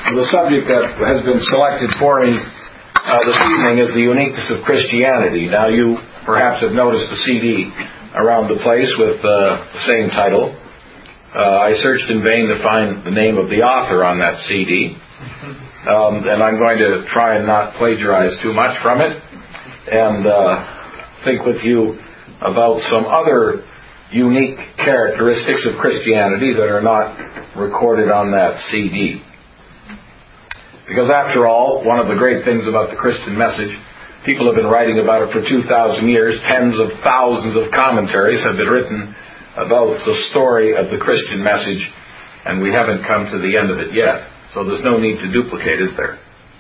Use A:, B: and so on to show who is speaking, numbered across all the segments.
A: The subject that has been selected for me this evening is the uniqueness of Christianity. Now, you perhaps have noticed a CD around the place with the same title. I searched in vain to find the name of the author on that CD. And I'm going to try and not plagiarize too much from it and think with you about some other unique characteristics of Christianity that are not recorded on that CD. Because after all, one of the great things about the Christian message, people have been writing about it for 2,000 years. Tens of thousands of commentaries have been written about the story of the Christian message, and we haven't come to the end of it yet. So there's no need to duplicate, is there?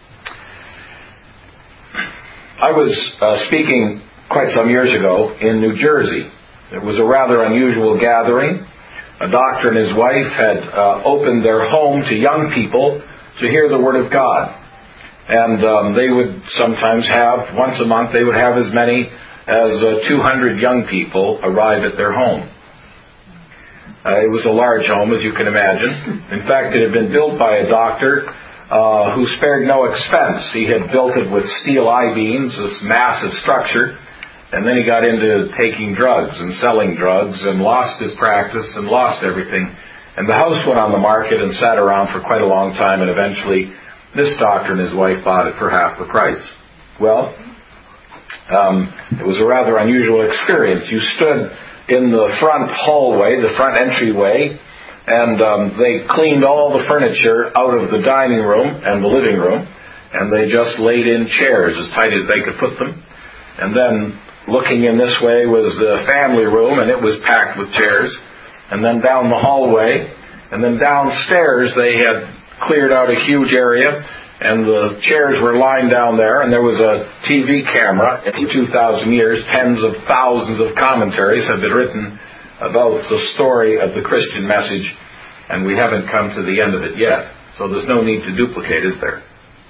A: I was speaking quite some years ago in New Jersey. It was a rather unusual gathering. A doctor and his wife had opened their home to young people to hear the Word of God. And they would sometimes have, once a month, they would have as many as 200 young people arrive at their home. It was a large home, as you can imagine. In fact, it had been built by a doctor who spared no expense. He had built it with steel I-beams, this massive structure, and then he got into taking drugs and selling drugs and lost his practice and lost everything. And the house went on the market and sat around for quite a long time, and eventually this doctor and his wife bought it for half the price. Well, it was a rather unusual experience. You stood in the front hallway, the front entryway, and they cleaned all the furniture out of the dining room and the living room, and they just laid in chairs as tight as they could put them. And then looking in this way was the family room, and it was packed with chairs. And then down the hallway, and then downstairs they had cleared out a huge area, and the chairs were lined down there, and there was a TV camera. In 2,000 years, tens of thousands of commentaries have been written about the story of the Christian message, and we haven't come to the end of it yet. So there's no need to duplicate, is there?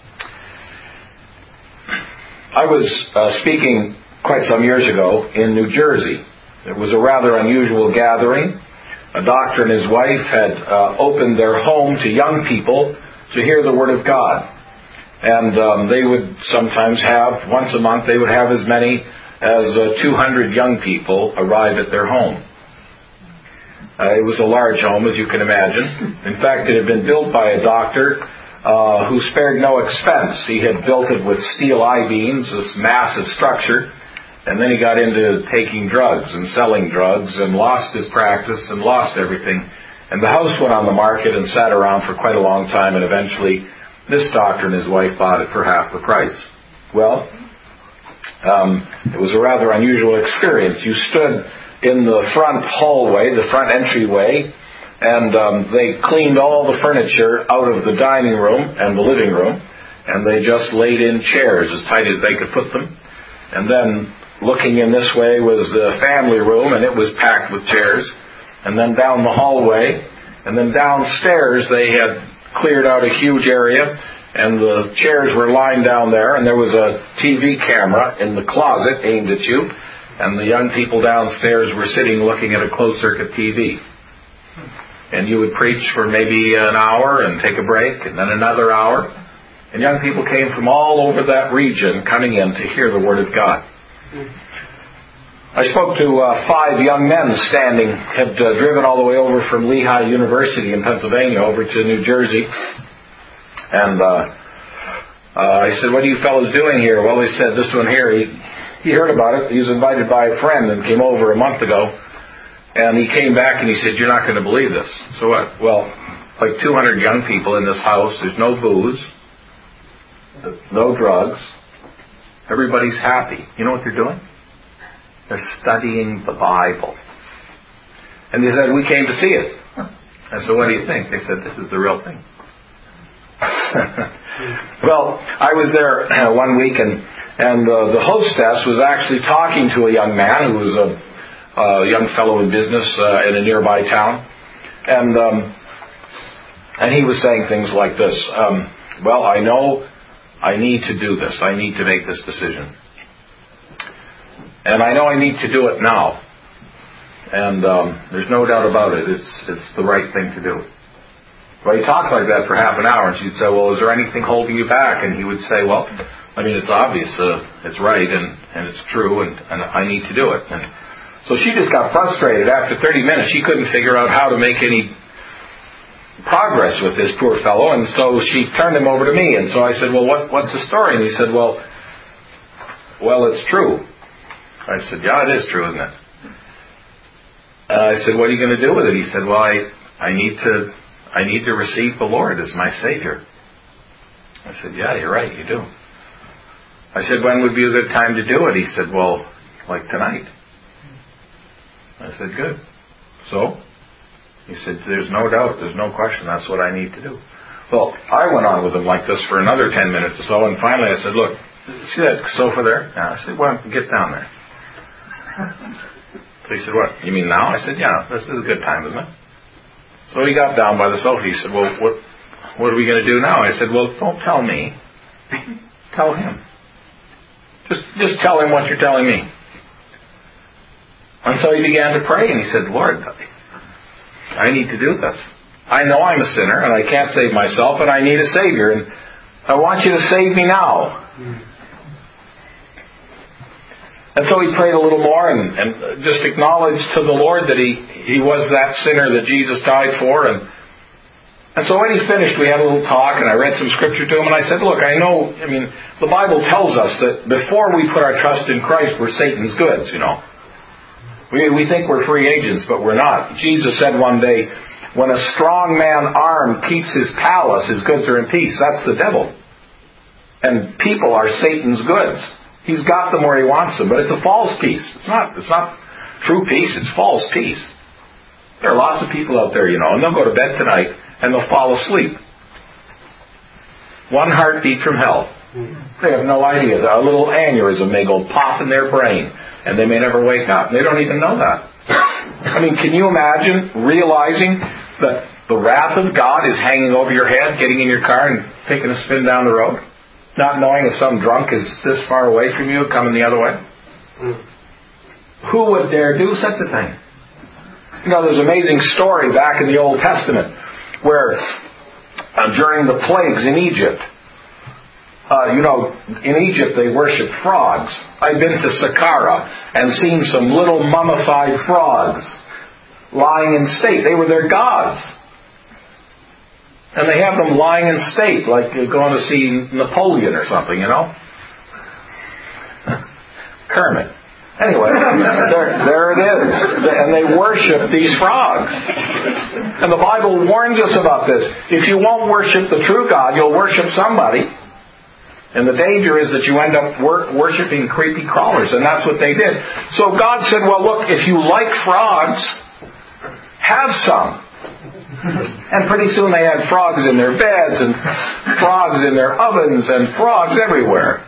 A: I was speaking quite some years ago in New Jersey. It was a rather unusual gathering. A doctor and his wife had opened their home to young people to hear the Word of God. And they would sometimes have, once a month, they would have as many as 200 young people arrive at their home. It was a large home, as you can imagine. In fact, it had been built by a doctor who spared no expense. He had built it with steel I-beams, this massive structure. And then he got into taking drugs and selling drugs and lost his practice and lost everything. And the house went on the market and sat around for quite a long time, and eventually this doctor and his wife bought it for half the price. Well, it was a rather unusual experience. You stood in the front hallway, the front entryway, and they cleaned all the furniture out of the dining room and the living room, and they just laid in chairs as tight as they could put them. And then looking in this way was the family room, and it was packed with chairs. And then down the hallway, and then downstairs they had cleared out a huge area, and the chairs were lined down there, and there was a TV camera in the closet aimed at you, and the young people downstairs were sitting looking at a closed-circuit TV. And you would preach for maybe an hour and take a break, and then another hour. And young people came from all over that region coming in to hear the Word of God. I spoke to 5 young men had driven all the way over from Lehigh University in Pennsylvania over to New Jersey. And I said, "What are you fellows doing here?" Well, they said, "This one here, he heard about it. He was invited by a friend and came over a month ago. And he came back and he said, 'You're not going to believe this.'" So what? Well, like 200 young people in this house. There's no booze, no drugs. Everybody's happy. You know what they're doing? They're studying the Bible. And they said, "We came to see it." I said, "What do you think?" They said, "This is the real thing." Well, I was there one week, and the hostess was actually talking to a young man who was a young fellow in business in a nearby town. And he was saying things like this. "Well, I know I need to do this. I need to make this decision. And I know I need to do it now. And there's no doubt about it. It's the right thing to do." Well, he talked like that for half an hour, and she'd say, well, is there anything holding you back? And he would say, well, I mean, it's obvious, it's right, and it's true, and I need to do it. And so she just got frustrated. After 30 minutes, she couldn't figure out how to make any progress with this poor fellow, and so she turned him over to me. And so I said, well, what's the story? And he said, well, it's true. I said, yeah, it is true, isn't it? And I said, what are you going to do with it? He said, well, I need to receive the Lord as my Savior. I said, yeah, you're right, you do. I said, when would be a good time to do it? He said, well, like tonight. I said, good. So? He said, there's no doubt, there's no question, that's what I need to do. Well, I went on with him like this for another 10 minutes or so, and finally I said, look, see that sofa there? Yeah. I said, well, get down there. So he said, what, you mean now? I said, yeah, this is a good time, isn't it? So he got down by the sofa. He said, well, what are we going to do now? I said, well, don't tell me. Tell him. Just tell him what you're telling me. And so he began to pray, and he said, Lord, I need to do this. I know I'm a sinner, and I can't save myself, and I need a Savior, and I want you to save me now. And so he prayed a little more and just acknowledged to the Lord that he was that sinner that Jesus died for. And so when he finished, we had a little talk, and I read some scripture to him, and I said, look, I know, I mean, the Bible tells us that before we put our trust in Christ, we're Satan's goods, you know. We think we're free agents, but we're not. Jesus said one day, when a strong man armed keeps his palace, his goods are in peace. That's the devil. And people are Satan's goods. He's got them where he wants them, but it's a false peace. It's not true peace, it's false peace. There are lots of people out there, you know, and they'll go to bed tonight and they'll fall asleep. One heartbeat from hell. They have no idea. A little aneurysm may go pop in their brain, and they may never wake up. They don't even know that. I mean, can you imagine realizing that the wrath of God is hanging over your head, getting in your car and taking a spin down the road? Not knowing if some drunk is this far away from you, coming the other way? Who would dare do such a thing? You know, there's an amazing story back in the Old Testament where during the plagues in Egypt, in Egypt they worship frogs. I've been to Saqqara and seen some little mummified frogs lying in state. They were their gods. And they have them lying in state, like you're going to see Napoleon or something, you know? Kermit. Anyway, there it is. And they worship these frogs. And the Bible warns us about this. If you won't worship the true God, you'll worship somebody. And the danger is that you end up worshiping creepy crawlers. And that's what they did. So God said, well, look, if you like frogs, have some. And pretty soon they had frogs in their beds and frogs in their ovens and frogs everywhere.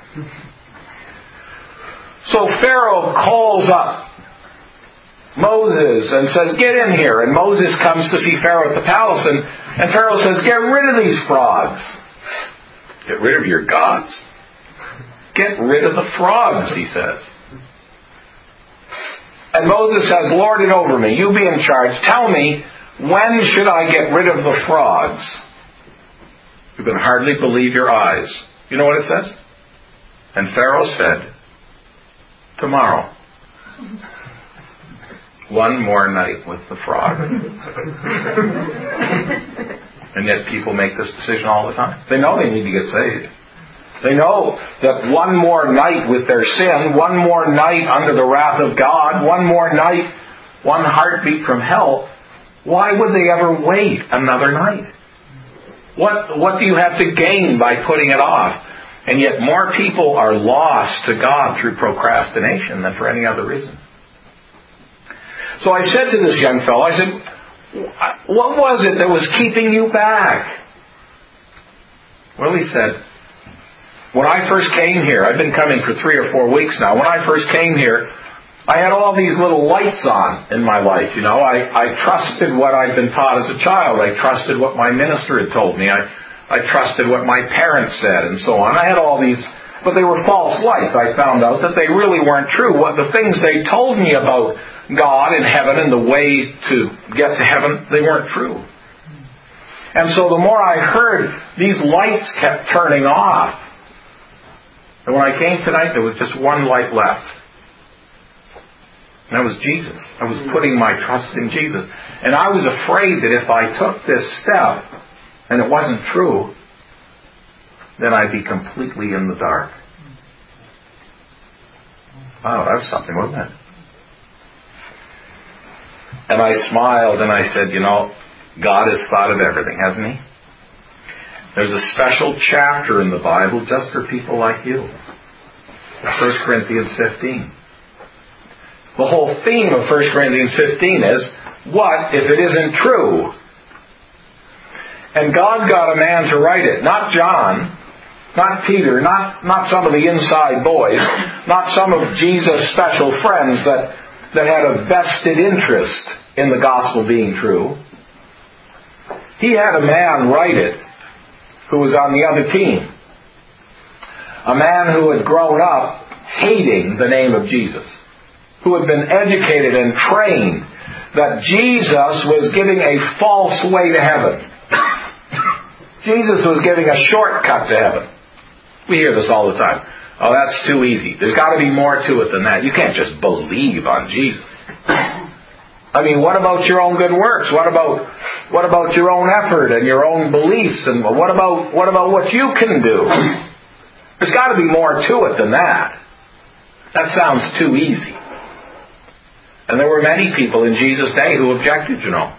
A: So Pharaoh calls up Moses and says, get in here. And Moses comes to see Pharaoh at the palace, and Pharaoh says, get rid of these frogs. Get rid of your gods? Get rid of the frogs, he says. And Moses says, lord it over me. You be in charge. Tell me, when should I get rid of the frogs? You can hardly believe your eyes. You know what it says? And Pharaoh said, tomorrow. One more night with the frogs. And yet people make this decision all the time. They know they need to get saved. They know that one more night with their sin, one more night under the wrath of God, one more night, one heartbeat from hell. Why would they ever wait another night? What do you have to gain by putting it off? And yet more people are lost to God through procrastination than for any other reason. So I said to this young fellow, I said, what was it that was keeping you back? Well, he said, when I first came here, I've been coming for 3 or 4 weeks now. When I first came here, I had all these little lights on in my life, you know. I trusted what I'd been taught as a child. I trusted what my minister had told me. I trusted what my parents said and so on. I had all these, but they were false lights. I found out that they really weren't true. What the things they told me about God and heaven and the way to get to heaven, they weren't true. And so the more I heard, these lights kept turning off. And when I came tonight, there was just one light left. And that was Jesus. I was putting my trust in Jesus. And I was afraid that if I took this step, and it wasn't true, then I'd be completely in the dark. Wow, that was something, wasn't it? And I smiled and I said, God has thought of everything, hasn't He? There's a special chapter in the Bible just for people like you. 1 Corinthians 15. The whole theme of 1 Corinthians 15 is, what if it isn't true? And God got a man to write it. Not John, not Peter, not some of the inside boys, not some of Jesus' special friends that had a vested interest in the gospel being true. He had a man write it who was on the other team. A man who had grown up hating the name of Jesus. Who had been educated and trained that Jesus was giving a false way to heaven. Jesus was giving a shortcut to heaven. We hear this all the time. Oh, that's too easy. There's got to be more to it than that. You can't just believe on Jesus. I mean, what about your own good works? What about your own effort and your own beliefs? And what about what you can do? There's got to be more to it than that. That sounds too easy. And there were many people in Jesus' day who objected,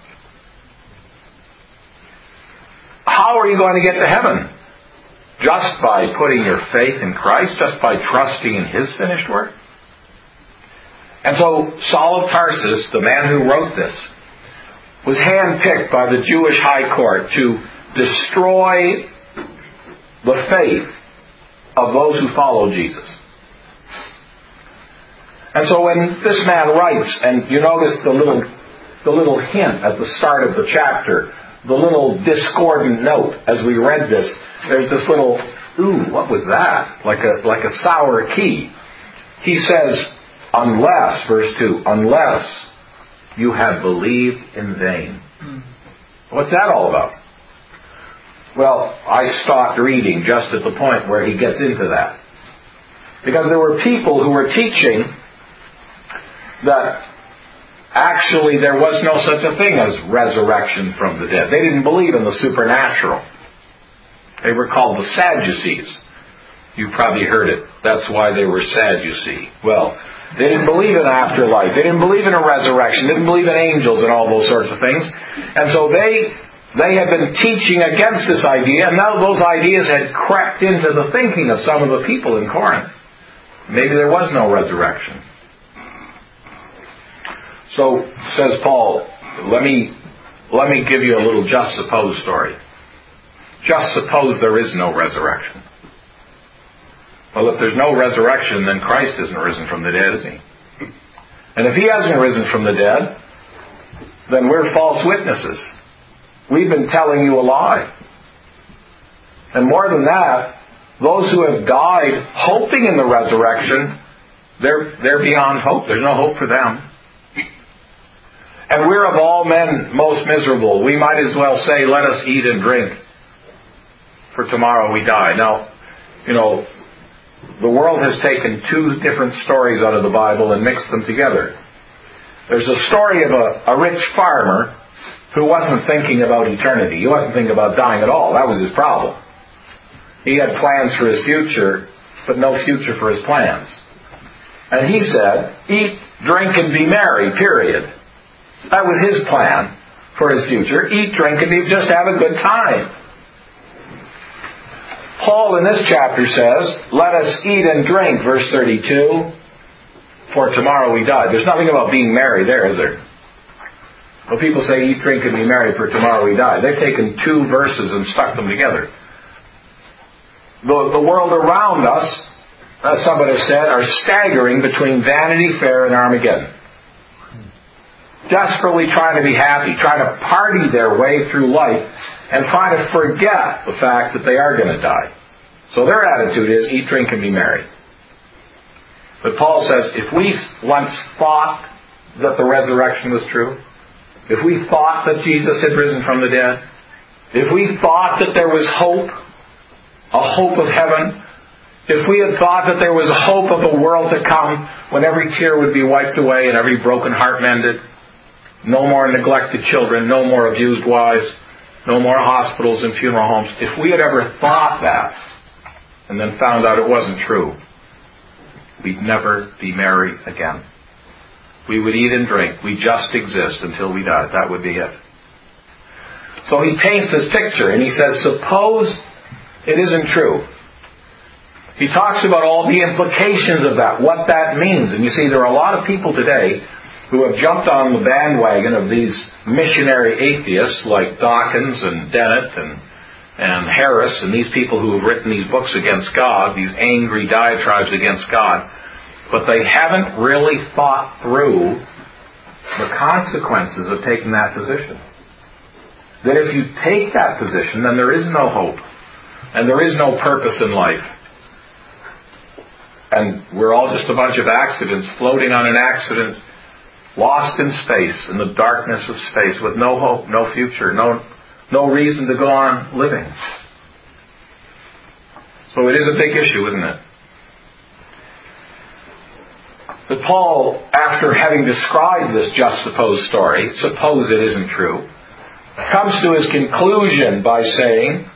A: How are you going to get to heaven? Just by putting your faith in Christ? Just by trusting in His finished work? And so Saul of Tarsus, the man who wrote this, was handpicked by the Jewish high court to destroy the faith of those who follow Jesus. And so when this man writes, and you notice the little hint at the start of the chapter, the little discordant note as we read this, there's this little, ooh, what was that? Like a sour key. He says, unless, verse 2, unless you have believed in vain. What's that all about? Well, I stopped reading just at the point where he gets into that. Because there were people who were teaching that actually there was no such a thing as resurrection from the dead. They didn't believe in the supernatural. They were called the Sadducees. You probably heard it. That's why they were sad, you see. Well, they didn't believe in afterlife. They didn't believe in a resurrection. They didn't believe in angels and all those sorts of things. And so they had been teaching against this idea, and now those ideas had crept into the thinking of some of the people in Corinth. Maybe there was no resurrection. So, says Paul, let me give you a little just suppose story. Just suppose there is no resurrection. Well, if there's no resurrection, then Christ isn't risen from the dead, is He? And if He hasn't risen from the dead, then we're false witnesses. We've been telling you a lie. And more than that, those who have died hoping in the resurrection, they're beyond hope. There's no hope for them. And we're of all men most miserable. We might as well say, let us eat and drink, for tomorrow we die. Now, the world has taken two different stories out of the Bible and mixed them together. There's a story of a rich farmer who wasn't thinking about eternity. He wasn't thinking about dying at all. That was his problem. He had plans for his future, but no future for his plans. And he said, eat, drink, and be merry, period. That was his plan for his future. Eat, drink, and just have a good time. Paul in this chapter says, let us eat and drink, verse 32, for tomorrow we die. There's nothing about being merry there, is there? Well, people say eat, drink, and be merry, for tomorrow we die. They've taken two verses and stuck them together. The world around us, as somebody said, are staggering between Vanity Fair and Armageddon. Desperately trying to be happy, trying to party their way through life, and trying to forget the fact that they are going to die. So their attitude is, eat, drink, and be merry. But Paul says, if we once thought that the resurrection was true, if we thought that Jesus had risen from the dead, if we thought that there was hope, a hope of heaven, if we had thought that there was a hope of a world to come when every tear would be wiped away and every broken heart mended, no more neglected children, no more abused wives, no more hospitals and funeral homes, if we had ever thought that and then found out it wasn't true, we'd never be merry again. We would eat and drink. We just exist until we died. That would be it. So he paints this picture and he says, suppose it isn't true. He talks about all the implications of that, what that means. And you see, there are a lot of people today who have jumped on the bandwagon of these missionary atheists like Dawkins and Dennett and Harris and these people who have written these books against God, these angry diatribes against God. But they haven't really thought through the consequences of taking that position. That if you take that position, then there is no hope. And there is no purpose in life. And we're all just a bunch of accidents floating on an accident, lost in space, in the darkness of space, with no hope, no future, no reason to go on living. So it is a big issue, isn't it? But Paul, after having described this just suppose story, suppose it isn't true, comes to his conclusion by saying,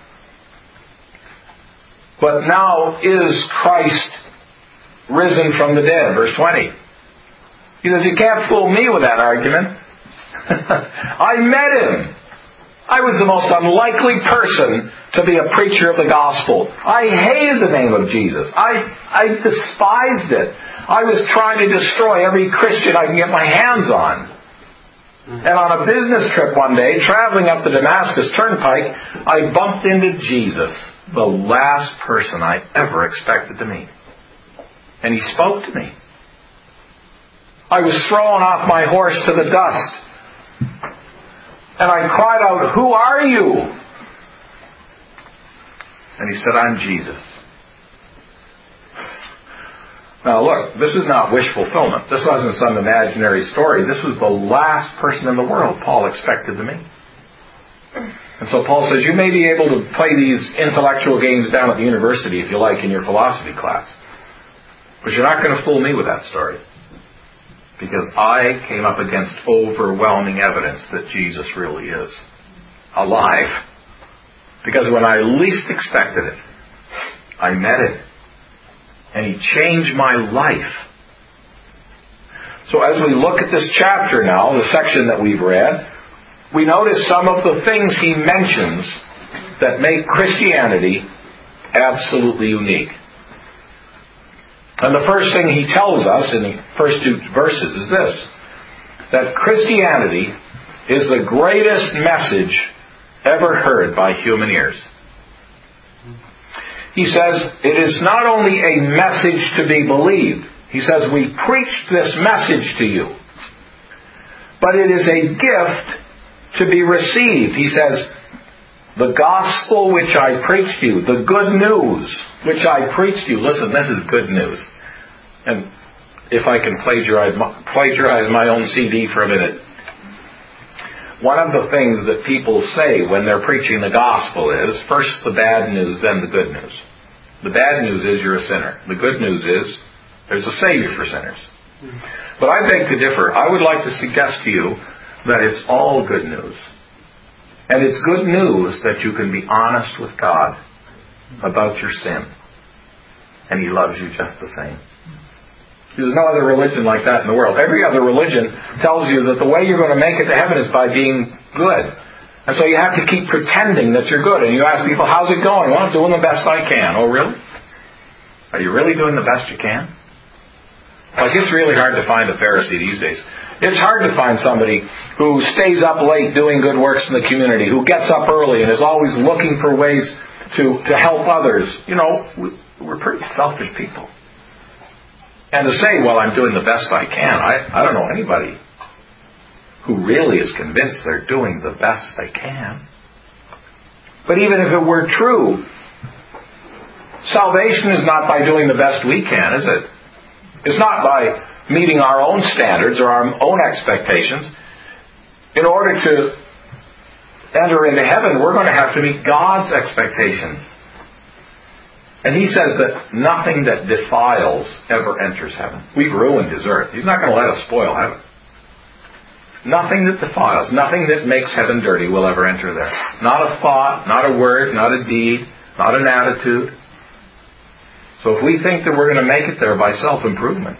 A: but now is Christ risen from the dead? Verse 20. He says, you can't fool me with that argument. I met him. I was the most unlikely person to be a preacher of the gospel. I hated the name of Jesus. I despised it. I was trying to destroy every Christian I can get my hands on. And on a business trip one day, traveling up the Damascus Turnpike, I bumped into Jesus, the last person I ever expected to meet. And he spoke to me. I was thrown off my horse to the dust. And I cried out, who are you? And he said, I'm Jesus. Now look, this is not wish fulfillment. This wasn't some imaginary story. This was the last person in the world Paul expected to meet. And so Paul says, you may be able to play these intellectual games down at the university if you like in your philosophy class. But you're not going to fool me with that story. Because I came up against overwhelming evidence that Jesus really is alive. Because when I least expected it, I met him. And he changed my life. So as we look at this chapter now, the section that we've read, we notice some of the things he mentions that make Christianity absolutely unique. And the first thing he tells us in the first two verses is this, that Christianity is the greatest message ever heard by human ears. He says, it is not only a message to be believed. He says, we preached this message to you. But it is a gift to be received. He says, the gospel which I preached to you, the good news which I preached to you. Listen, this is good news. And if I can plagiarize my own CD for a minute. One of the things that people say when they're preaching the gospel is, first the bad news, then the good news. The bad news is you're a sinner. The good news is there's a Savior for sinners. But I beg to differ. I would like to suggest to you that it's all good news. And it's good news that you can be honest with God about your sin. And He loves you just the same. There's no other religion like that in the world. Every other religion tells you that the way you're going to make it to heaven is by being good. And so you have to keep pretending that you're good. And you ask people, how's it going? Well, I'm doing the best I can. Oh, really? Are you really doing the best you can? Like, it's really hard to find a Pharisee these days. It's hard to find somebody who stays up late doing good works in the community, who gets up early and is always looking for ways to help others. You know, we're pretty selfish people. And to say, well, I'm doing the best I can, I don't know anybody who really is convinced they're doing the best they can. But even if it were true, salvation is not by doing the best we can, is it? It's not by meeting our own standards or our own expectations. In order to enter into heaven, we're going to have to meet God's expectations. And He says that nothing that defiles ever enters heaven. We've ruined His earth. He's not going to let us spoil heaven. Nothing that defiles, nothing that makes heaven dirty will ever enter there. Not a thought, not a word, not a deed, not an attitude. So if we think that we're going to make it there by self-improvement,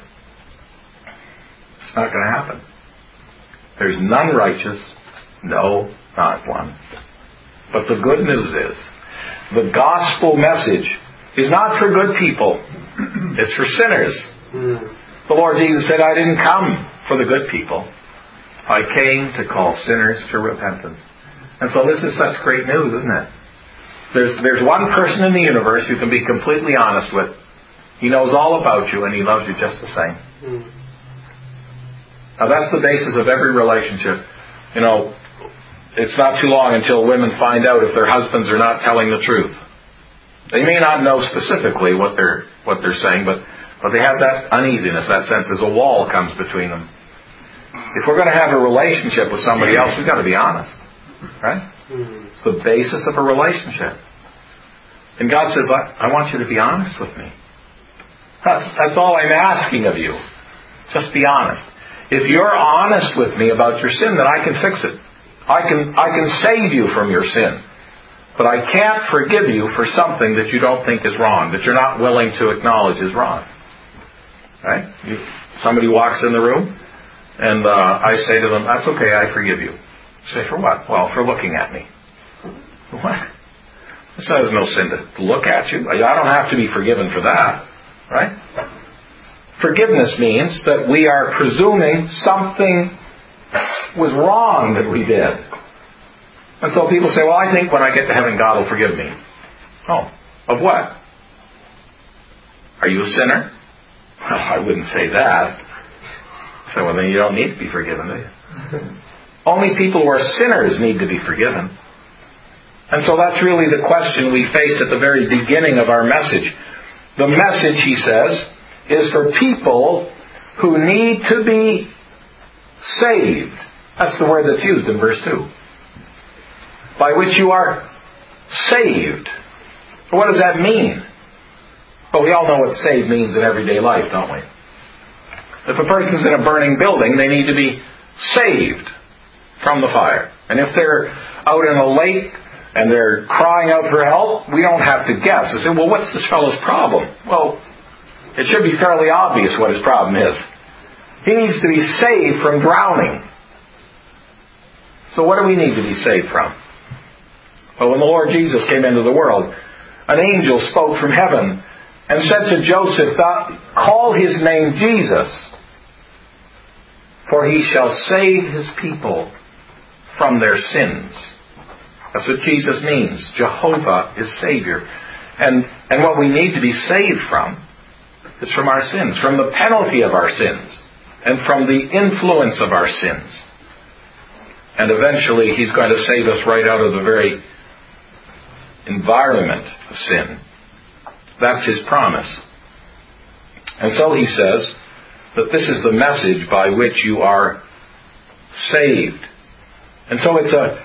A: it's not going to happen. There's none righteous, no, not one. But the good news is, the gospel message is not for good people. It's for sinners. The Lord Jesus said, I didn't come for the good people. I came to call sinners to repentance. And so this is such great news, isn't it? There's one person in the universe you can be completely honest with. He knows all about you and He loves you just the same. Now that's the basis of every relationship. You know, it's not too long until women find out if their husbands are not telling the truth. They may not know specifically what they're saying, but they have that uneasiness, that sense as a wall comes between them. If we're going to have a relationship with somebody else, we've got to be honest. Right? It's the basis of a relationship. And God says, I want you to be honest with me. That's all I'm asking of you. Just be honest. If you're honest with me about your sin, then I can fix it. I can save you from your sin. But I can't forgive you for something that you don't think is wrong, that you're not willing to acknowledge is wrong. Right? Somebody walks in the room, and I say to them, that's okay, I forgive you. Say, for what? Well, for looking at me. What? This has no sin to look at you. I don't have to be forgiven for that. Right? Forgiveness means that we are presuming something was wrong that we did. And so people say, well, I think when I get to heaven, God will forgive me. Oh, of what? Are you a sinner? Well, I wouldn't say that. So, well, then you don't need to be forgiven, do you? Only people who are sinners need to be forgiven. And so that's really the question we face at the very beginning of our message. The message, he says, is for people who need to be saved. That's the word that's used in verse 2. By which you are saved. What does that mean? Well, we all know what saved means in everyday life, don't we? If a person's in a burning building, they need to be saved from the fire. And if they're out in a lake and they're crying out for help, we don't have to guess. We say, well, what's this fellow's problem? Well, it should be fairly obvious what his problem is. He needs to be saved from drowning. So what do we need to be saved from? Well, when the Lord Jesus came into the world, an angel spoke from heaven and said to Joseph, call his name Jesus, for he shall save his people from their sins. That's what Jesus means. Jehovah is Savior. And what we need to be saved from is from our sins, from the penalty of our sins, and from the influence of our sins. And eventually He's going to save us right out of the very environment of sin. That's His promise. And so He says that this is the message by which you are saved. And so it's a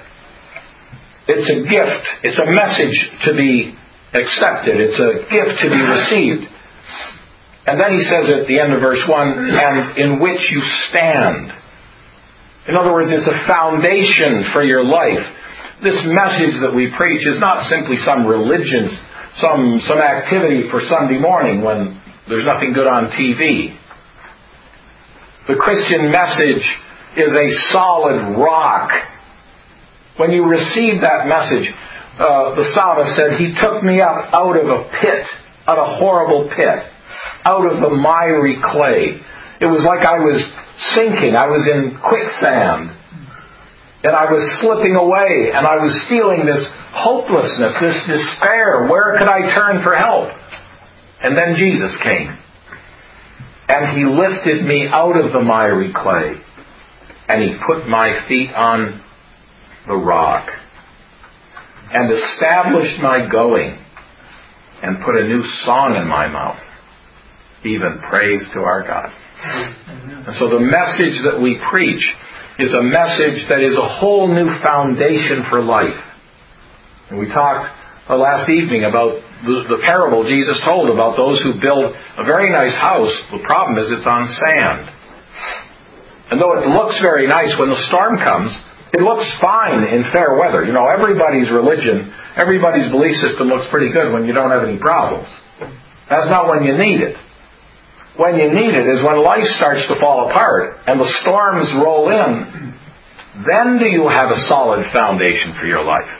A: gift. It's a message to be accepted. It's a gift to be received. And then he says at the end of verse 1, and in which you stand. In other words, it's a foundation for your life. This message that we preach is not simply some religion, some activity for Sunday morning when there's nothing good on TV. The Christian message is a solid rock. When you receive that message, the psalmist said, He took me up out of a pit, out of a horrible pit, out of the miry clay. It was like I was sinking. I was in quicksand. And I was slipping away. And I was feeling this hopelessness, this despair. Where could I turn for help? And then Jesus came. And He lifted me out of the miry clay. And He put my feet on the rock. And established my going. And put a new song in my mouth. Even praise to our God. And so the message that we preach is a message that is a whole new foundation for life. And we talked last evening about the parable Jesus told about those who build a very nice house. The problem is it's on sand. And though it looks very nice when the storm comes, it looks fine in fair weather. You know, everybody's religion, everybody's belief system looks pretty good when you don't have any problems. That's not when you need it. When you need it is when life starts to fall apart and the storms roll in. Then do you have a solid foundation for your life.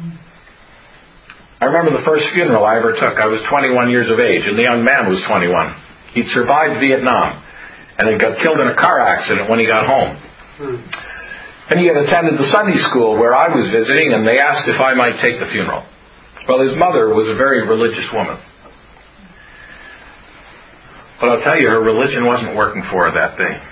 A: I remember the first funeral I ever took. I was 21 years of age, and the young man was 21. He'd survived Vietnam, and he got killed in a car accident when he got home. And he had attended the Sunday school where I was visiting, and they asked if I might take the funeral. Well, his mother was a very religious woman. But I'll tell you, her religion wasn't working for her that day.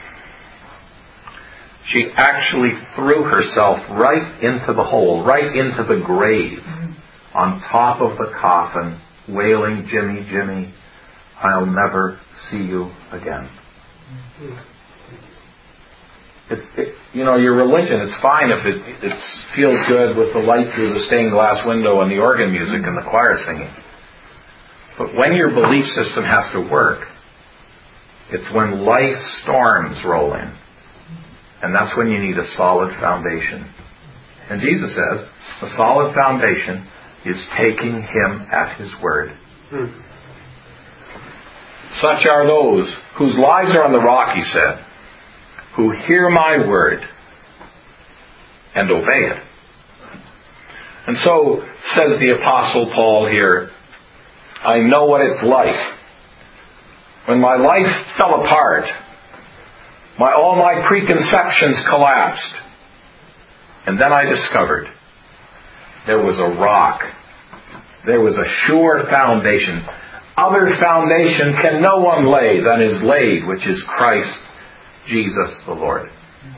A: She actually threw herself right into the hole, right into the grave, on top of the coffin, wailing, "Jimmy, Jimmy, I'll never see you again." Your religion, it's fine if it feels good with the light through the stained glass window and the organ music and the choir singing. But when your belief system has to work, it's when life storms roll in. And that's when you need a solid foundation. And Jesus says, a solid foundation is taking Him at His word. Such are those whose lives are on the rock, He said, who hear my word and obey it. And so, says the Apostle Paul here, I know what it's like. When my life fell apart, all my preconceptions collapsed. And then I discovered there was a rock. There was a sure foundation. Other foundation can no one lay than is laid, which is Christ Jesus the Lord.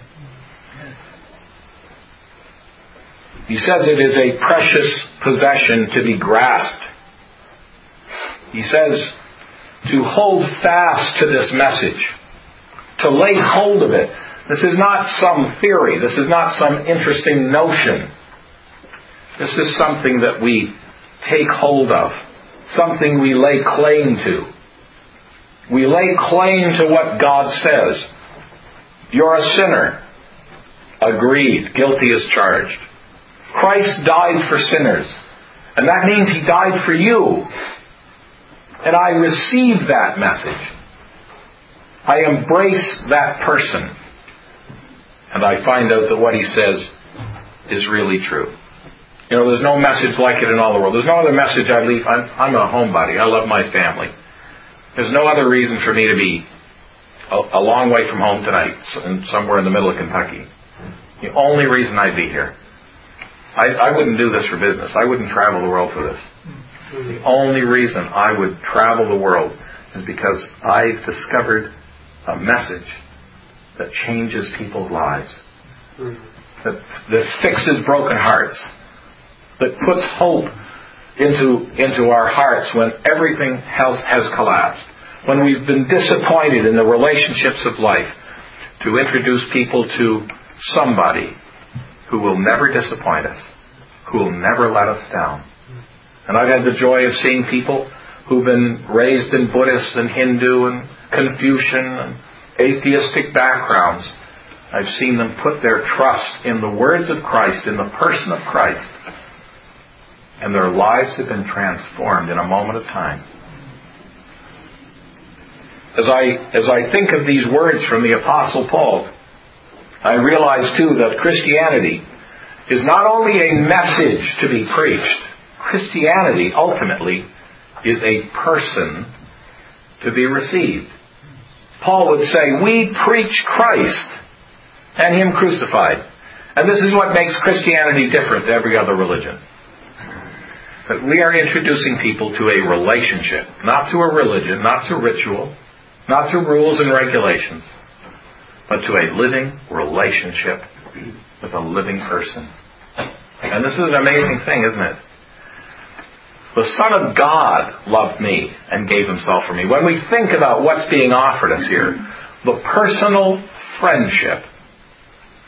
A: He says it is a precious possession to be grasped. He says to hold fast to this message, to lay hold of it. This is not some theory. This is not some interesting notion. This is something that we take hold of, something we lay claim to. We lay claim to what God says. You're a sinner. Agreed. Guilty as charged. Christ died for sinners. And that means He died for you. And I receive that message. I embrace that person. And I find out that what He says is really true. There's no message like it in all the world. There's no other message I leave. I'm a homebody. I love my family. There's no other reason for me to be a long way from home tonight, somewhere in the middle of Kentucky. The only reason I'd be here. I wouldn't do this for business. I wouldn't travel the world for this. The only reason I would travel the world is because I've discovered a message that changes people's lives, that fixes broken hearts, that puts hope into our hearts when everything else has collapsed, when we've been disappointed in the relationships of life, to introduce people to somebody who will never disappoint us, who will never let us down. And I've had the joy of seeing people who've been raised in Buddhist and Hindu and Confucian and atheistic backgrounds. I've seen them put their trust in the words of Christ, in the person of Christ. And their lives have been transformed in a moment of time. As I think of these words from the Apostle Paul, I realize too that Christianity is not only a message to be preached. Christianity ultimately is a person to be received. Paul would say, we preach Christ and Him crucified. And this is what makes Christianity different to every other religion. That we are introducing people to a relationship, not to a religion, not to ritual, not to rules and regulations, but to a living relationship with a living person. And this is an amazing thing, isn't it? The Son of God loved me and gave Himself for me. When we think about what's being offered us here, the personal friendship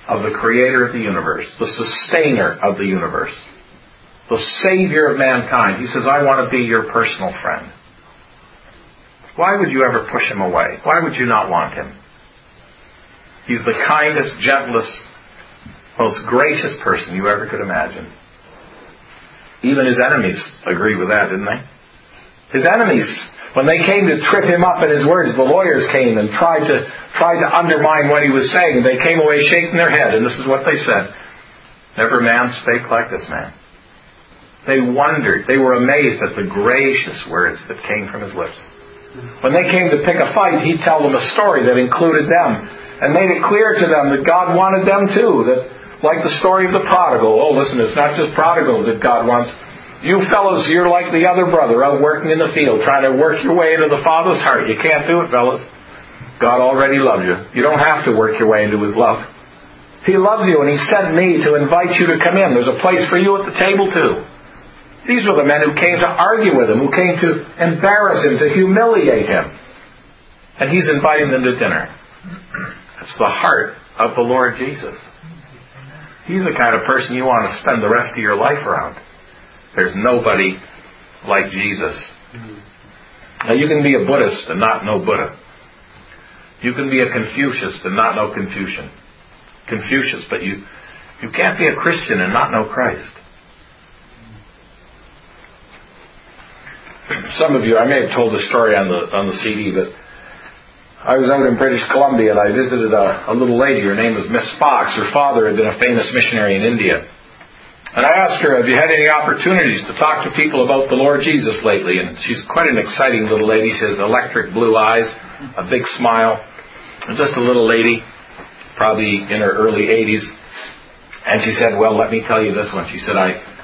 A: of the Creator of the universe, the sustainer of the universe, the Savior of mankind. He says, I want to be your personal friend. Why would you ever push him away? Why would you not want him? He's the kindest, gentlest, most gracious person you ever could imagine. Even his enemies agree with that, didn't they? His enemies, when they came to trip him up in his words, the lawyers came and tried to undermine what he was saying. They came away shaking their head, and this is what they said. Never man spake like this man. They wondered. They were amazed at the gracious words that came from his lips. When they came to pick a fight, he'd tell them a story that included them and made it clear to them that God wanted them too. That, like the story of the prodigal. Oh, listen, it's not just prodigals that God wants. You fellows, you're like the other brother out working in the field, trying to work your way into the Father's heart. You can't do it, fellas. God already loves you. You don't have to work your way into His love. He loves you, and He sent me to invite you to come in. There's a place for you at the table too. These were the men who came to argue with Him, who came to embarrass Him, to humiliate Him. And He's inviting them to dinner. That's the heart of the Lord Jesus. He's the kind of person you want to spend the rest of your life around. There's nobody like Jesus. Now you can be a Buddhist and not know Buddha. You can be a Confucius and not know Confucius, but you can't be a Christian and not know Christ. Some of you, I may have told this story on the CD, but I was out in British Columbia and I visited a little lady. Her name was Miss Fox. Her father had been a famous missionary in India. And I asked her, have you had any opportunities to talk to people about the Lord Jesus lately? And she's quite an exciting little lady. She has electric blue eyes, a big smile, and just a little lady, probably in her early 80s. And she said, well, let me tell you this one. She said,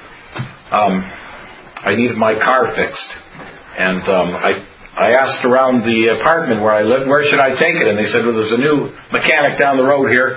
A: I needed my car fixed. And I asked around the apartment where I lived, where should I take it? And they said, well, there's a new mechanic down the road here,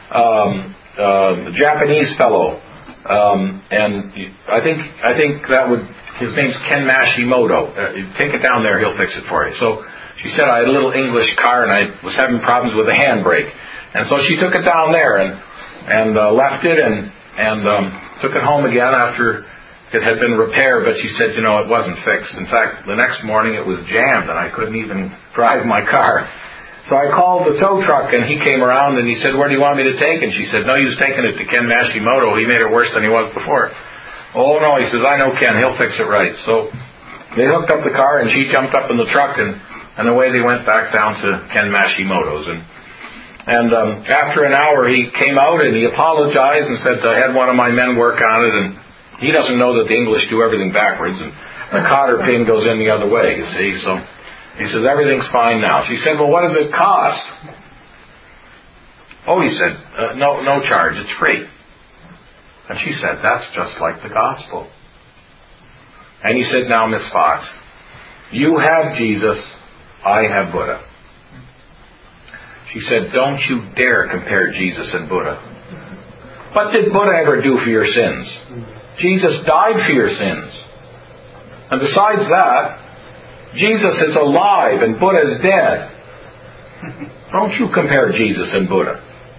A: a Japanese fellow. And I think that would, his name's Ken Mashimoto. Take it down there, he'll fix it for you. So she said I had a little English car and I was having problems with the handbrake. And so she took it down there and left it and took it home again after it had been repaired, but she said, it wasn't fixed. In fact, the next morning it was jammed and I couldn't even drive my car. So I called the tow truck and he came around and he said, where do you want me to take it? And she said, no, he was taking it to Ken Mashimoto. He made it worse than he was before. Oh, no, he says, I know Ken. He'll fix it right. So they hooked up the car and she jumped up in the truck and away they went back down to Ken Mashimoto's. And after an hour he came out and he apologized and said, I had one of my men work on it and he doesn't know that the English do everything backwards and the cotter pin goes in the other way, you see. So he says, everything's fine now. She said, well, what does it cost? Oh, he said, no charge. It's free. And she said, that's just like the gospel. And he said, now, Miss Fox, you have Jesus, I have Buddha. She said, don't you dare compare Jesus and Buddha. What did Buddha ever do for your sins? Jesus died for your sins. And besides that, Jesus is alive and Buddha is dead. Don't you compare Jesus and Buddha.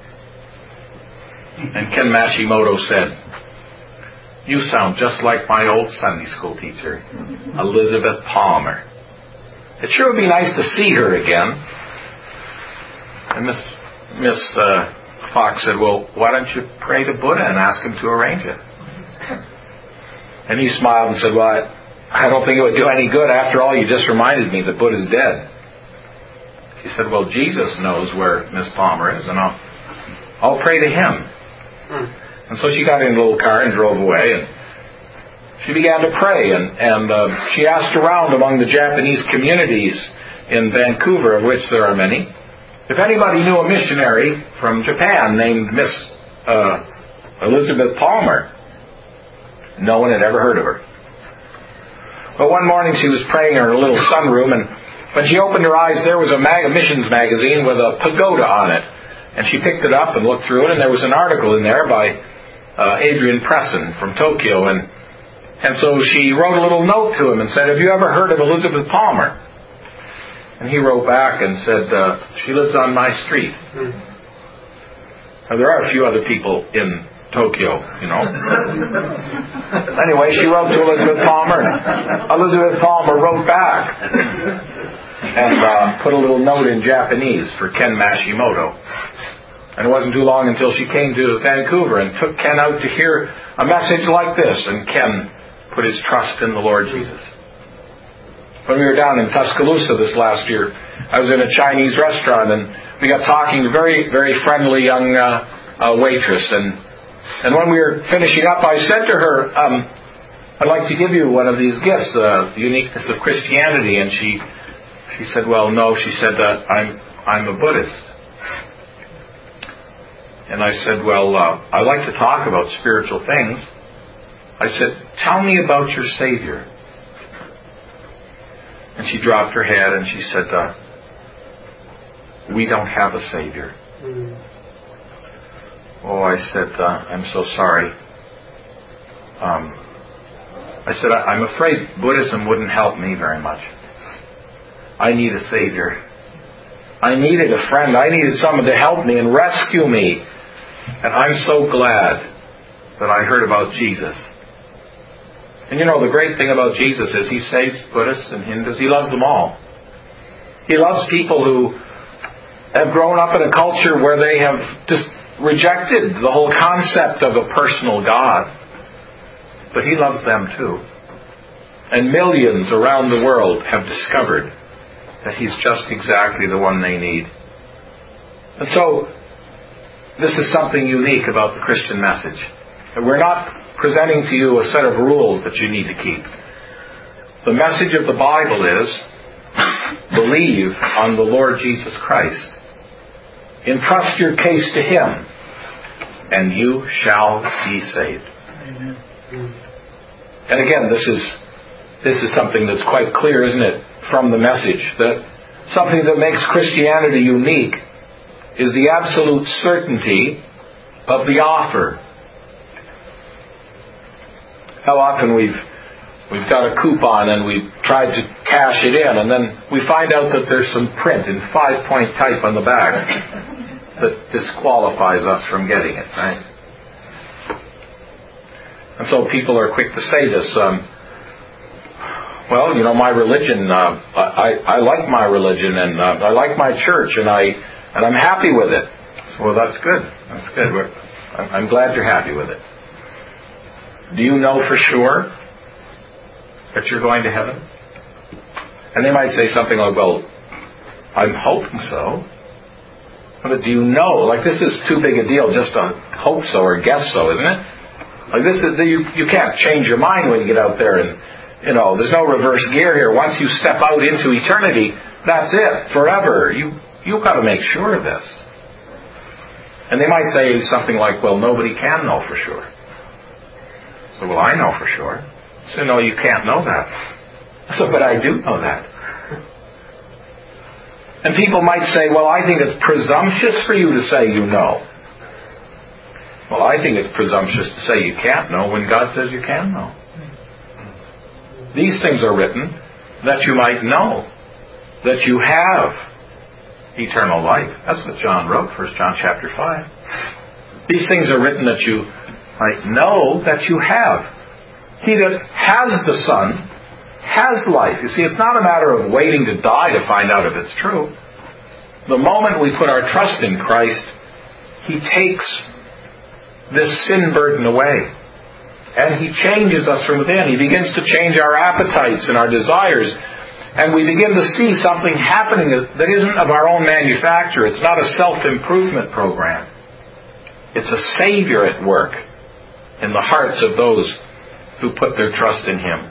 A: And Ken Mashimoto said, you sound just like my old Sunday school teacher, Elizabeth Palmer. It sure would be nice to see her again. And Miss Fox said, well, why don't you pray to Buddha and ask him to arrange it? And he smiled and said, well, I don't think it would do any good. After all, you just reminded me that Buddha's dead. He said, well, Jesus knows where Miss Palmer is, and I'll pray to him. And so she got in a little car and drove away, and she began to pray, and she asked around among the Japanese communities in Vancouver, of which there are many, if anybody knew a missionary from Japan named Miss Elizabeth Palmer. No one had ever heard of her. But one morning she was praying in her little sunroom, and when she opened her eyes, there was a missions magazine with a pagoda on it. And she picked it up and looked through it, and there was an article in there by Adrian Presson from Tokyo. And so she wrote a little note to him and said, have you ever heard of Elizabeth Palmer? And he wrote back and said, she lives on my street. Now, there are a few other people in Tokyo, Anyway, she wrote to Elizabeth Palmer. Elizabeth Palmer wrote back and put a little note in Japanese for Ken Mashimoto. And it wasn't too long until she came to Vancouver and took Ken out to hear a message like this. And Ken put his trust in the Lord Jesus. When we were down in Tuscaloosa this last year, I was in a Chinese restaurant and we got talking to a very, very friendly young waitress. And when we were finishing up, I said to her, I'd like to give you one of these gifts, the uniqueness of Christianity. And she said, well, no. She said, I'm a Buddhist. And I said, well, I like to talk about spiritual things. I said, tell me about your Savior. And she dropped her head and she said, we don't have a Savior. Oh, I said, I'm so sorry. I said, I'm afraid Buddhism wouldn't help me very much. I need a Savior. I needed a friend. I needed someone to help me and rescue me. And I'm so glad that I heard about Jesus. And the great thing about Jesus is He saves Buddhists and Hindus. He loves them all. He loves people who have grown up in a culture where they have just rejected the whole concept of a personal God. But He loves them too. And millions around the world have discovered that He's just exactly the one they need. And so, this is something unique about the Christian message. We're not presenting to you a set of rules that you need to keep. The message of the Bible is, believe on the Lord Jesus Christ. Entrust your case to Him, and you shall be saved. Amen. And again, this is something that's quite clear, isn't it, from the message, that something that makes Christianity unique is the absolute certainty of the offer. How often we've got a coupon and we've tried to cash it in, and then we find out that there's some print in 5-point type on the back that disqualifies us from getting it, right? And so people are quick to say this, my religion, I like my religion, and I like my church, and I'm happy with it. So, well, that's good. That's good. I'm glad you're happy with it. Do you know for sure that you're going to heaven? And they might say something like, well, I'm hoping so. But do you know? Like, this is too big a deal just to hope so or guess so, isn't it? Like, this is you can't change your mind when you get out there, and there's no reverse gear here. Once you step out into eternity, that's it, forever. You've got to make sure of this. And they might say something like, well, nobody can know for sure. So, well, I know for sure. So, no, you can't know that. So, but I do know that. And people might say, well, I think it's presumptuous for you to say you know. Well, I think it's presumptuous to say you can't know when God says you can know. These things are written that you might know that you have eternal life. That's what John wrote, 1 John chapter 5. These things are written that you might know that you have. He that has the Son has life. You see, it's not a matter of waiting to die to find out if it's true. The moment we put our trust in Christ, He takes this sin burden away. And He changes us from within. He begins to change our appetites and our desires. And we begin to see something happening that isn't of our own manufacture. It's not a self-improvement program. It's a Savior at work in the hearts of those who put their trust in Him.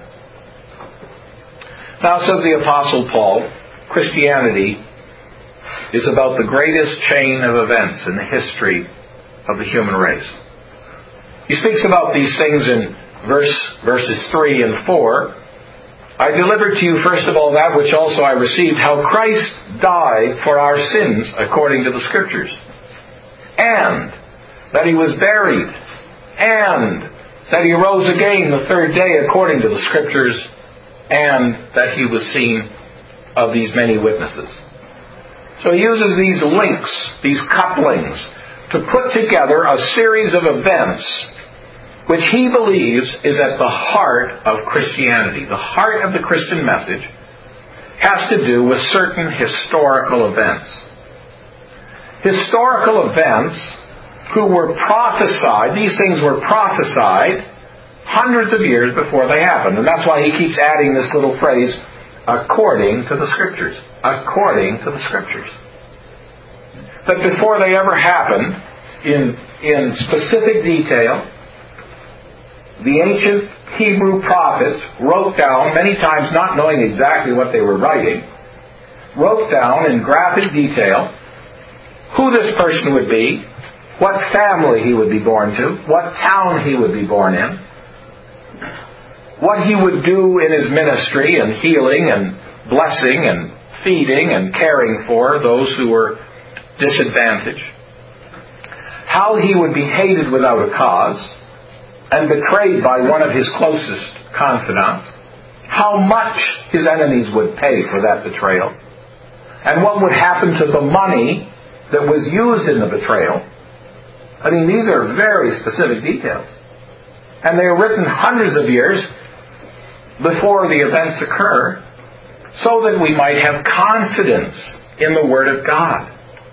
A: Now, says the Apostle Paul, Christianity is about the greatest chain of events in the history of the human race. He speaks about these things in verses 3 and 4. I delivered to you first of all that which also I received, how Christ died for our sins according to the Scriptures, and that He was buried, and that He rose again the third day according to the Scriptures, and that He was seen of these many witnesses. So he uses these links, these couplings, to put together a series of events which he believes is at the heart of Christianity. The heart of the Christian message has to do with certain historical events. Historical events who were prophesied, these things were prophesied hundreds of years before they happened. And that's why he keeps adding this little phrase, according to the Scriptures. According to the Scriptures. That before they ever happened, in specific detail, the ancient Hebrew prophets wrote down, many times not knowing exactly what they were writing, wrote down in graphic detail who this person would be, what family he would be born to, what town he would be born in, what he would do in his ministry and healing and blessing and feeding and caring for those who were disadvantaged, how he would be hated without a cause and betrayed by one of his closest confidants, how much his enemies would pay for that betrayal, and what would happen to the money that was used in the betrayal. I mean, these are very specific details. And they are written hundreds of years before the events occur, so that we might have confidence in the Word of God.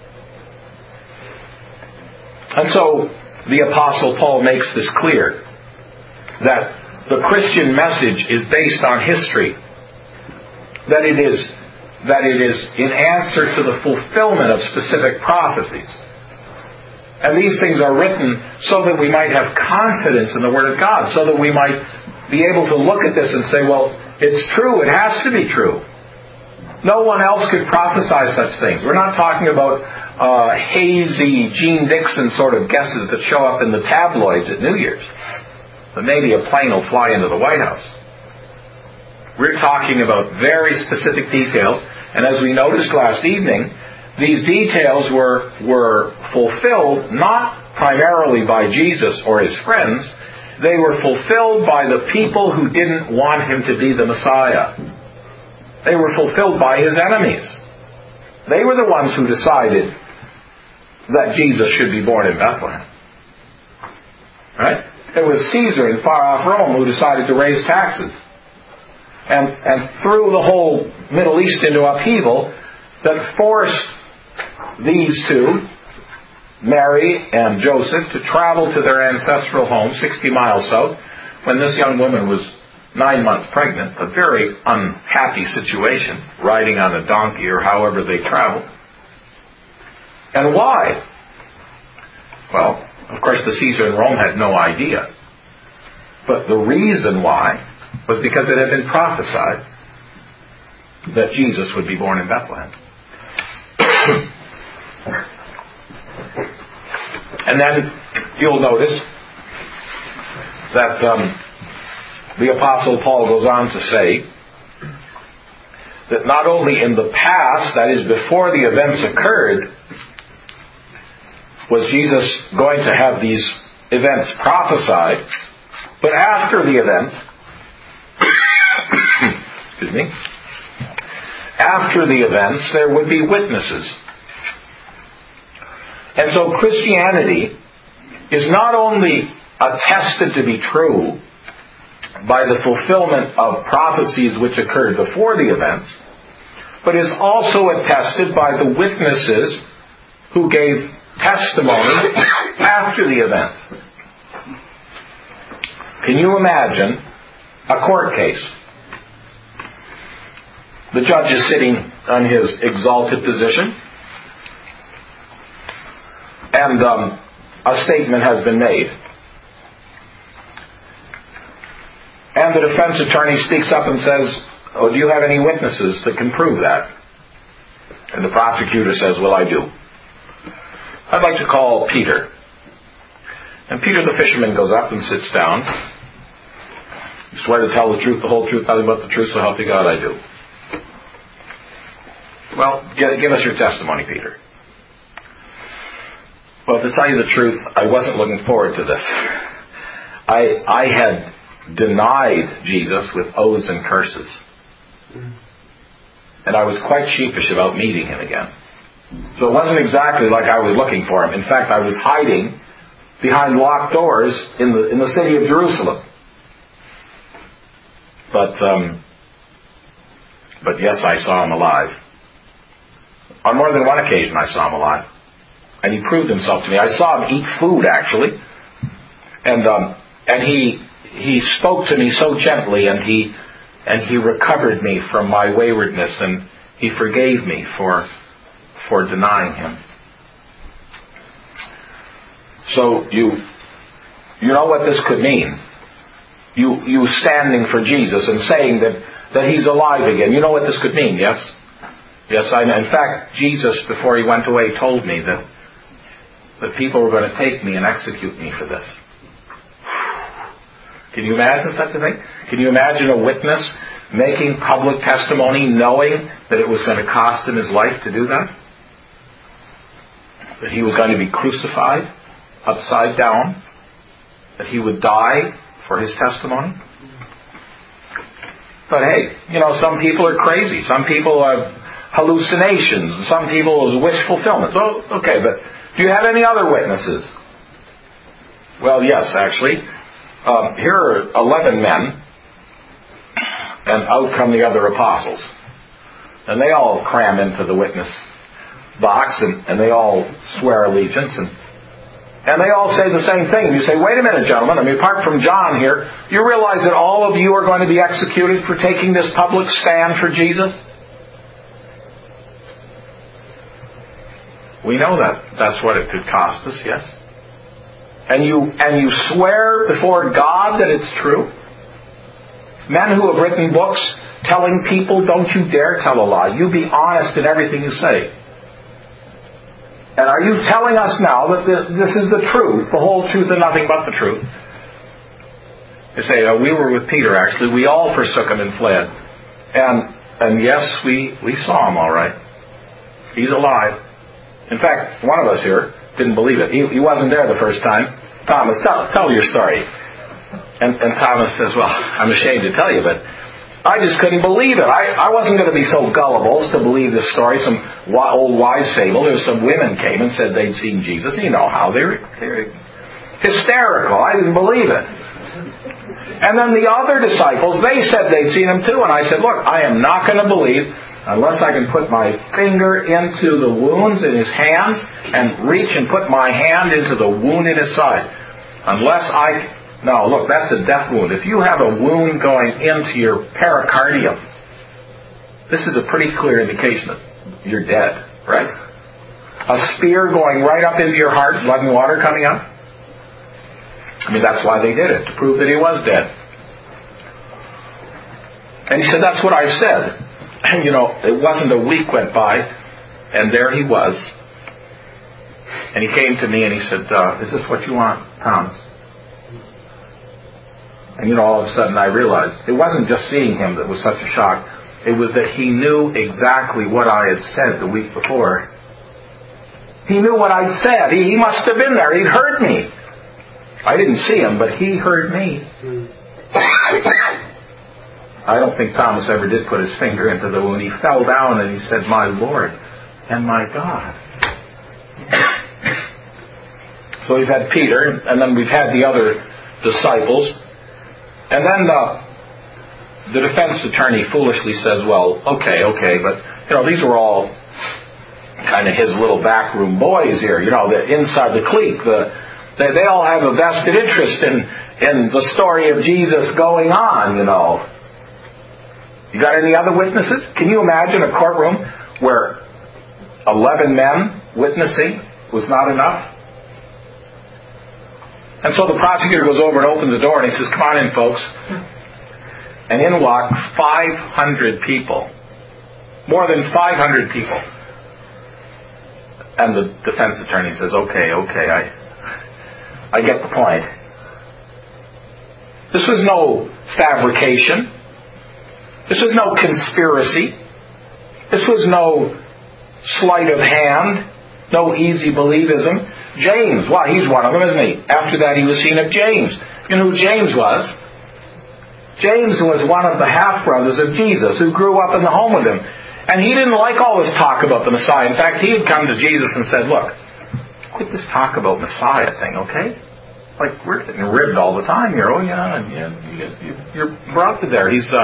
A: And so the Apostle Paul makes this clear, that the Christian message is based on history, that it is in answer to the fulfillment of specific prophecies. And these things are written so that we might have confidence in the Word of God, so that we might be able to look at this and say, well, it's true, it has to be true. No one else could prophesy such things. We're not talking about hazy Gene Dixon sort of guesses that show up in the tabloids at New Year's. But maybe a plane will fly into the White House. We're talking about very specific details. And as we noticed last evening, these details were fulfilled not primarily by Jesus or his friends. They were fulfilled by the people who didn't want him to be the Messiah. They were fulfilled by his enemies. They were the ones who decided that Jesus should be born in Bethlehem. Right? It was Caesar in far-off Rome who decided to raise taxes and threw the whole Middle East into upheaval that forced these two, Mary and Joseph, to travel to their ancestral home 60 miles south when this young woman was 9 months pregnant, a very unhappy situation, riding on a donkey or however they traveled. And why? Well, of course the Caesar in Rome had no idea. But the reason why was because it had been prophesied that Jesus would be born in Bethlehem. And then you'll notice that the Apostle Paul goes on to say that not only in the past, that is before the events occurred, was Jesus going to have these events prophesied, but after the events, excuse me, after the events there would be witnesses. And so Christianity is not only attested to be true by the fulfillment of prophecies which occurred before the events, but is also attested by the witnesses who gave testimony after the events. Can you imagine a court case? The judge is sitting on his exalted position, and a statement has been made. And the defense attorney speaks up and says, "Oh, do you have any witnesses that can prove that?" And the prosecutor says, "Well, I do. I'd like to call Peter." And Peter the fisherman goes up and sits down. "You swear to tell the truth, the whole truth, nothing but the truth, so help you God, I do." "Well, give us your testimony, Peter." "Well, to tell you the truth, I wasn't looking forward to this. I had denied Jesus with oaths and curses. And I was quite sheepish about meeting him again. So it wasn't exactly like I was looking for him. In fact, I was hiding behind locked doors in the city of Jerusalem. But yes, I saw him alive. On more than one occasion I saw him alive. And he proved himself to me. I saw him eat food, actually. And he spoke to me so gently, and he recovered me from my waywardness, and he forgave me for denying him. So you know what this could mean. You standing for Jesus and saying that he's alive again. You know what this could mean, yes? Yes, I know. In fact, Jesus, before he went away, told me that people were going to take me and execute me for this. Can you imagine such a thing? Can you imagine a witness making public testimony knowing that it was going to cost him his life to do that? That he was going to be crucified upside down? That he would die for his testimony? But hey, some people are crazy. Some people have hallucinations. Some people is wish fulfillment. Well, okay, but do you have any other witnesses? Well, yes, actually. Here are 11 men, and out come the other apostles. And they all cram into the witness box, and they all swear allegiance, and they all say the same thing. You say, wait a minute, gentlemen, apart from John here, you realize that all of you are going to be executed for taking this public stand for Jesus? We know that's what it could cost us, yes? And you swear before God that it's true? Men who have written books telling people, don't you dare tell a lie. You be honest in everything you say. And are you telling us now that this is the truth, the whole truth and nothing but the truth? They say, we were with Peter, actually. We all forsook him and fled. And yes, we saw him all right. He's alive. In fact, one of us here didn't believe it. He wasn't there the first time. Thomas, tell your story. And Thomas says, well, I'm ashamed to tell you, but I just couldn't believe it. I wasn't going to be so gullible as to believe this story, some old wise fable. There's some women came and said they'd seen Jesus. You know how. They were hysterical. I didn't believe it. And then the other disciples, they said they'd seen him too. And I said, look, I am not going to believe unless I can put my finger into the wounds in his hands and reach and put my hand into the wound in his side. No, look, that's a death wound. If you have a wound going into your pericardium, this is a pretty clear indication that you're dead, right? A spear going right up into your heart, blood and water coming up. That's why they did it, to prove that he was dead. And he said, that's what I said. And it wasn't a week went by, and there he was. And he came to me and he said, is this what you want, Thomas? And all of a sudden I realized it wasn't just seeing him that was such a shock. It was that he knew exactly what I had said the week before. He knew what I'd said. He must have been there. He'd heard me. I didn't see him, but he heard me. I don't think Thomas ever did put his finger into the wound. He fell down and he said, my Lord and my God. So we've had Peter, and then we've had the other disciples. And then the defense attorney foolishly says, well, okay, but these were all kind of his little backroom boys here, the inside the clique. They all have a vested interest in the story of Jesus going on, You got any other witnesses? Can you imagine a courtroom where 11 men witnessing was not enough? And so the prosecutor goes over and opens the door and he says, come on in, folks. And in walk 500 people. More than 500 people. And the defense attorney says, okay, I get the point. This was no fabrication. This was no conspiracy. This was no sleight of hand. No easy believism. James, he's one of them, isn't he? After that he was seen of James. You know who James was? James was one of the half-brothers of Jesus who grew up in the home with him. And he didn't like all this talk about the Messiah. In fact, he had come to Jesus and said, look, quit this talk about Messiah thing, okay? Like, we're getting ribbed all the time here. Oh, yeah, you're brought to there. He's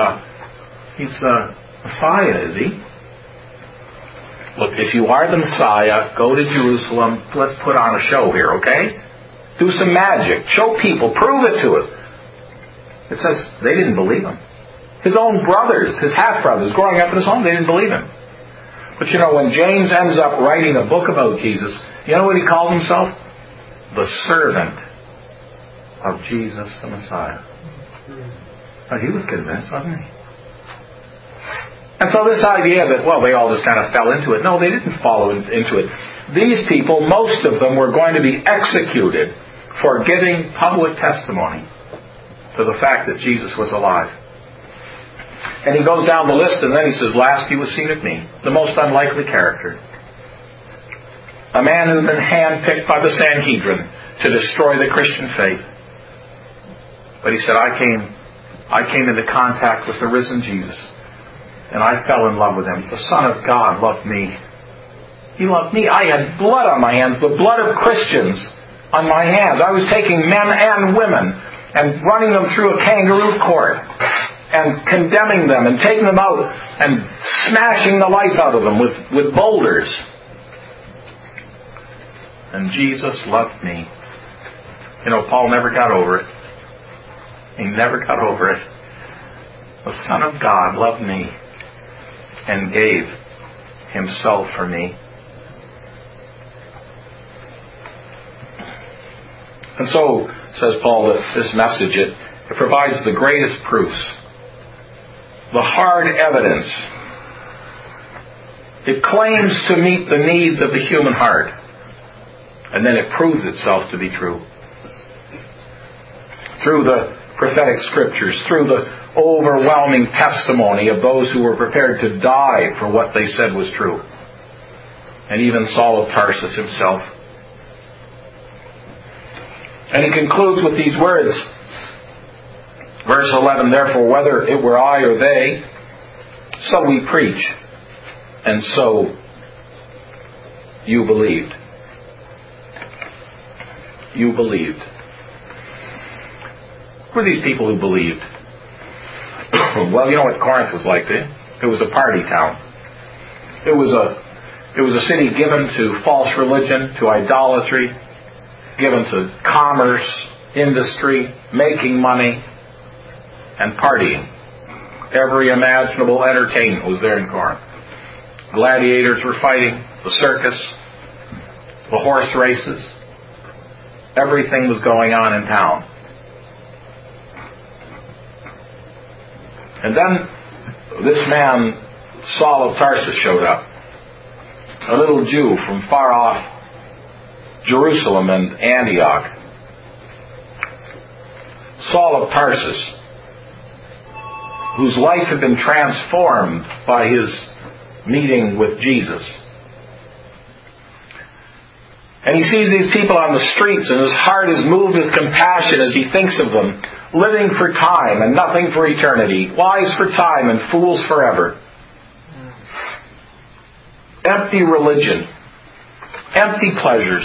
A: Messiah, is he? Look, if you are the Messiah, go to Jerusalem. Let's put on a show here, okay? Do some magic. Show people. Prove it to us. It says they didn't believe him. His own brothers, his half-brothers, growing up in his home, they didn't believe him. But you know, when James ends up writing a book about Jesus, you know what he calls himself? The servant of Jesus the Messiah. But he was convinced, wasn't he? And so this idea that, well, they all just kind of fell into it. No, they didn't fall into it. These people, most of them, were going to be executed for giving public testimony to the fact that Jesus was alive. And he goes down the list and then he says, last you was seen of me, the most unlikely character. A man who had been handpicked by the Sanhedrin to destroy the Christian faith. But he said, I came into contact with the risen Jesus. And I fell in love with him. The Son of God loved me. He loved me. I had blood on my hands, the blood of Christians on my hands. I was taking men and women and running them through a kangaroo court and condemning them and taking them out and smashing the life out of them with boulders. And Jesus loved me. You know, Paul never got over it. He never got over it. The Son of God loved me and gave himself for me. And so, says Paul, that this message, it provides the greatest proofs, the hard evidence. It claims to meet the needs of the human heart, and then it proves itself to be true. Through the prophetic scriptures, through the overwhelming testimony of those who were prepared to die for what they said was true. And even Saul of Tarsus himself. And he concludes with these words. Verse 11, therefore, whether it were I or they, so we preach, and so you believed. You believed. Who were these people who believed? Well, you know what Corinth was like, eh? It was a party town. It was a city given to false religion, to idolatry, given to commerce, industry, making money, and partying. Every imaginable entertainment was there in Corinth. Gladiators were fighting, the circus, the horse races. Everything was going on in town. And then this man, Saul of Tarsus, showed up. A little Jew from far off Jerusalem and Antioch. Saul of Tarsus, whose life had been transformed by his meeting with Jesus. And he sees these people on the streets, and his heart is moved with compassion as he thinks of them, living for time and nothing for eternity, wise for time and fools forever. Empty religion, empty pleasures.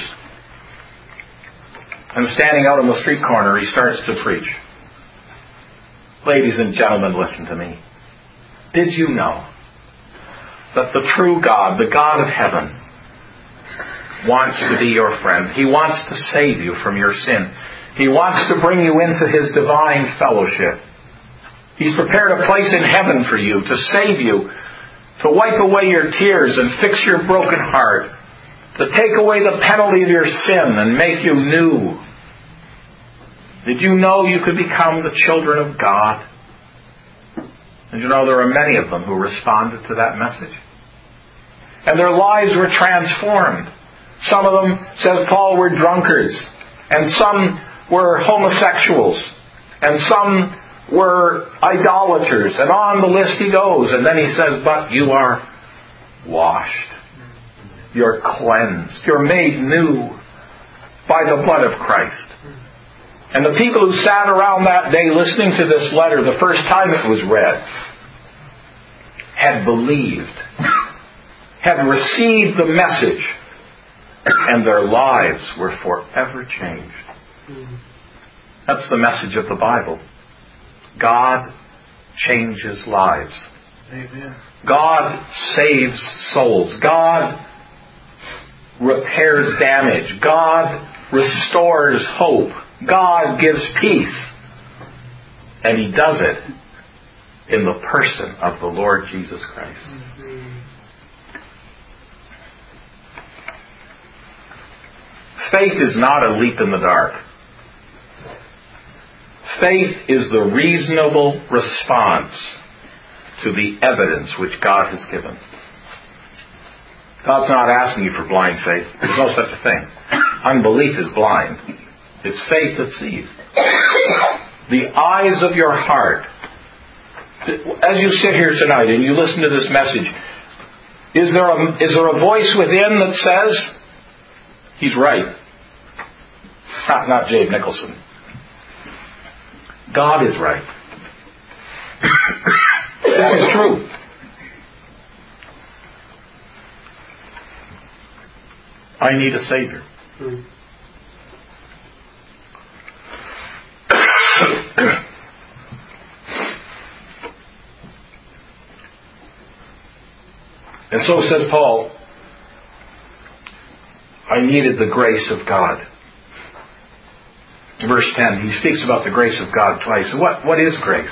A: And standing out on the street corner, he starts to preach. Ladies and gentlemen, listen to me. Did you know that the true God, the God of heaven, wants to be your friend? He wants to save you from your sin. He wants to bring you into His divine fellowship. He's prepared a place in heaven for you, to save you, to wipe away your tears and fix your broken heart, to take away the penalty of your sin and make you new. Did you know you could become the children of God? Did you know there are many of them who responded to that message? And their lives were transformed. Some of them, says Paul, were drunkards. And some were homosexuals. And some were idolaters. And on the list he goes. And then he says, but you are washed. You're cleansed. You're made new by the blood of Christ. And the people who sat around that day listening to this letter the first time it was read had believed, had received the message, and their lives were forever changed. That's the message of the Bible. God changes lives.
B: Amen.
A: God saves souls. God repairs damage. God restores hope. God gives peace. And He does it in the person of the Lord Jesus Christ. Faith is not a leap in the dark. Faith is the reasonable response to the evidence which God has given. God's not asking you for blind faith. There's no such a thing. Unbelief is blind. It's faith that sees. The eyes of your heart. As you sit here tonight and you listen to this message, is there a voice within that says, he's right? Not Jabe Nicholson. God is right. This is true. I need a Savior. And so says Paul, I needed the grace of God. In verse 10, he speaks about the grace of God twice. What is grace?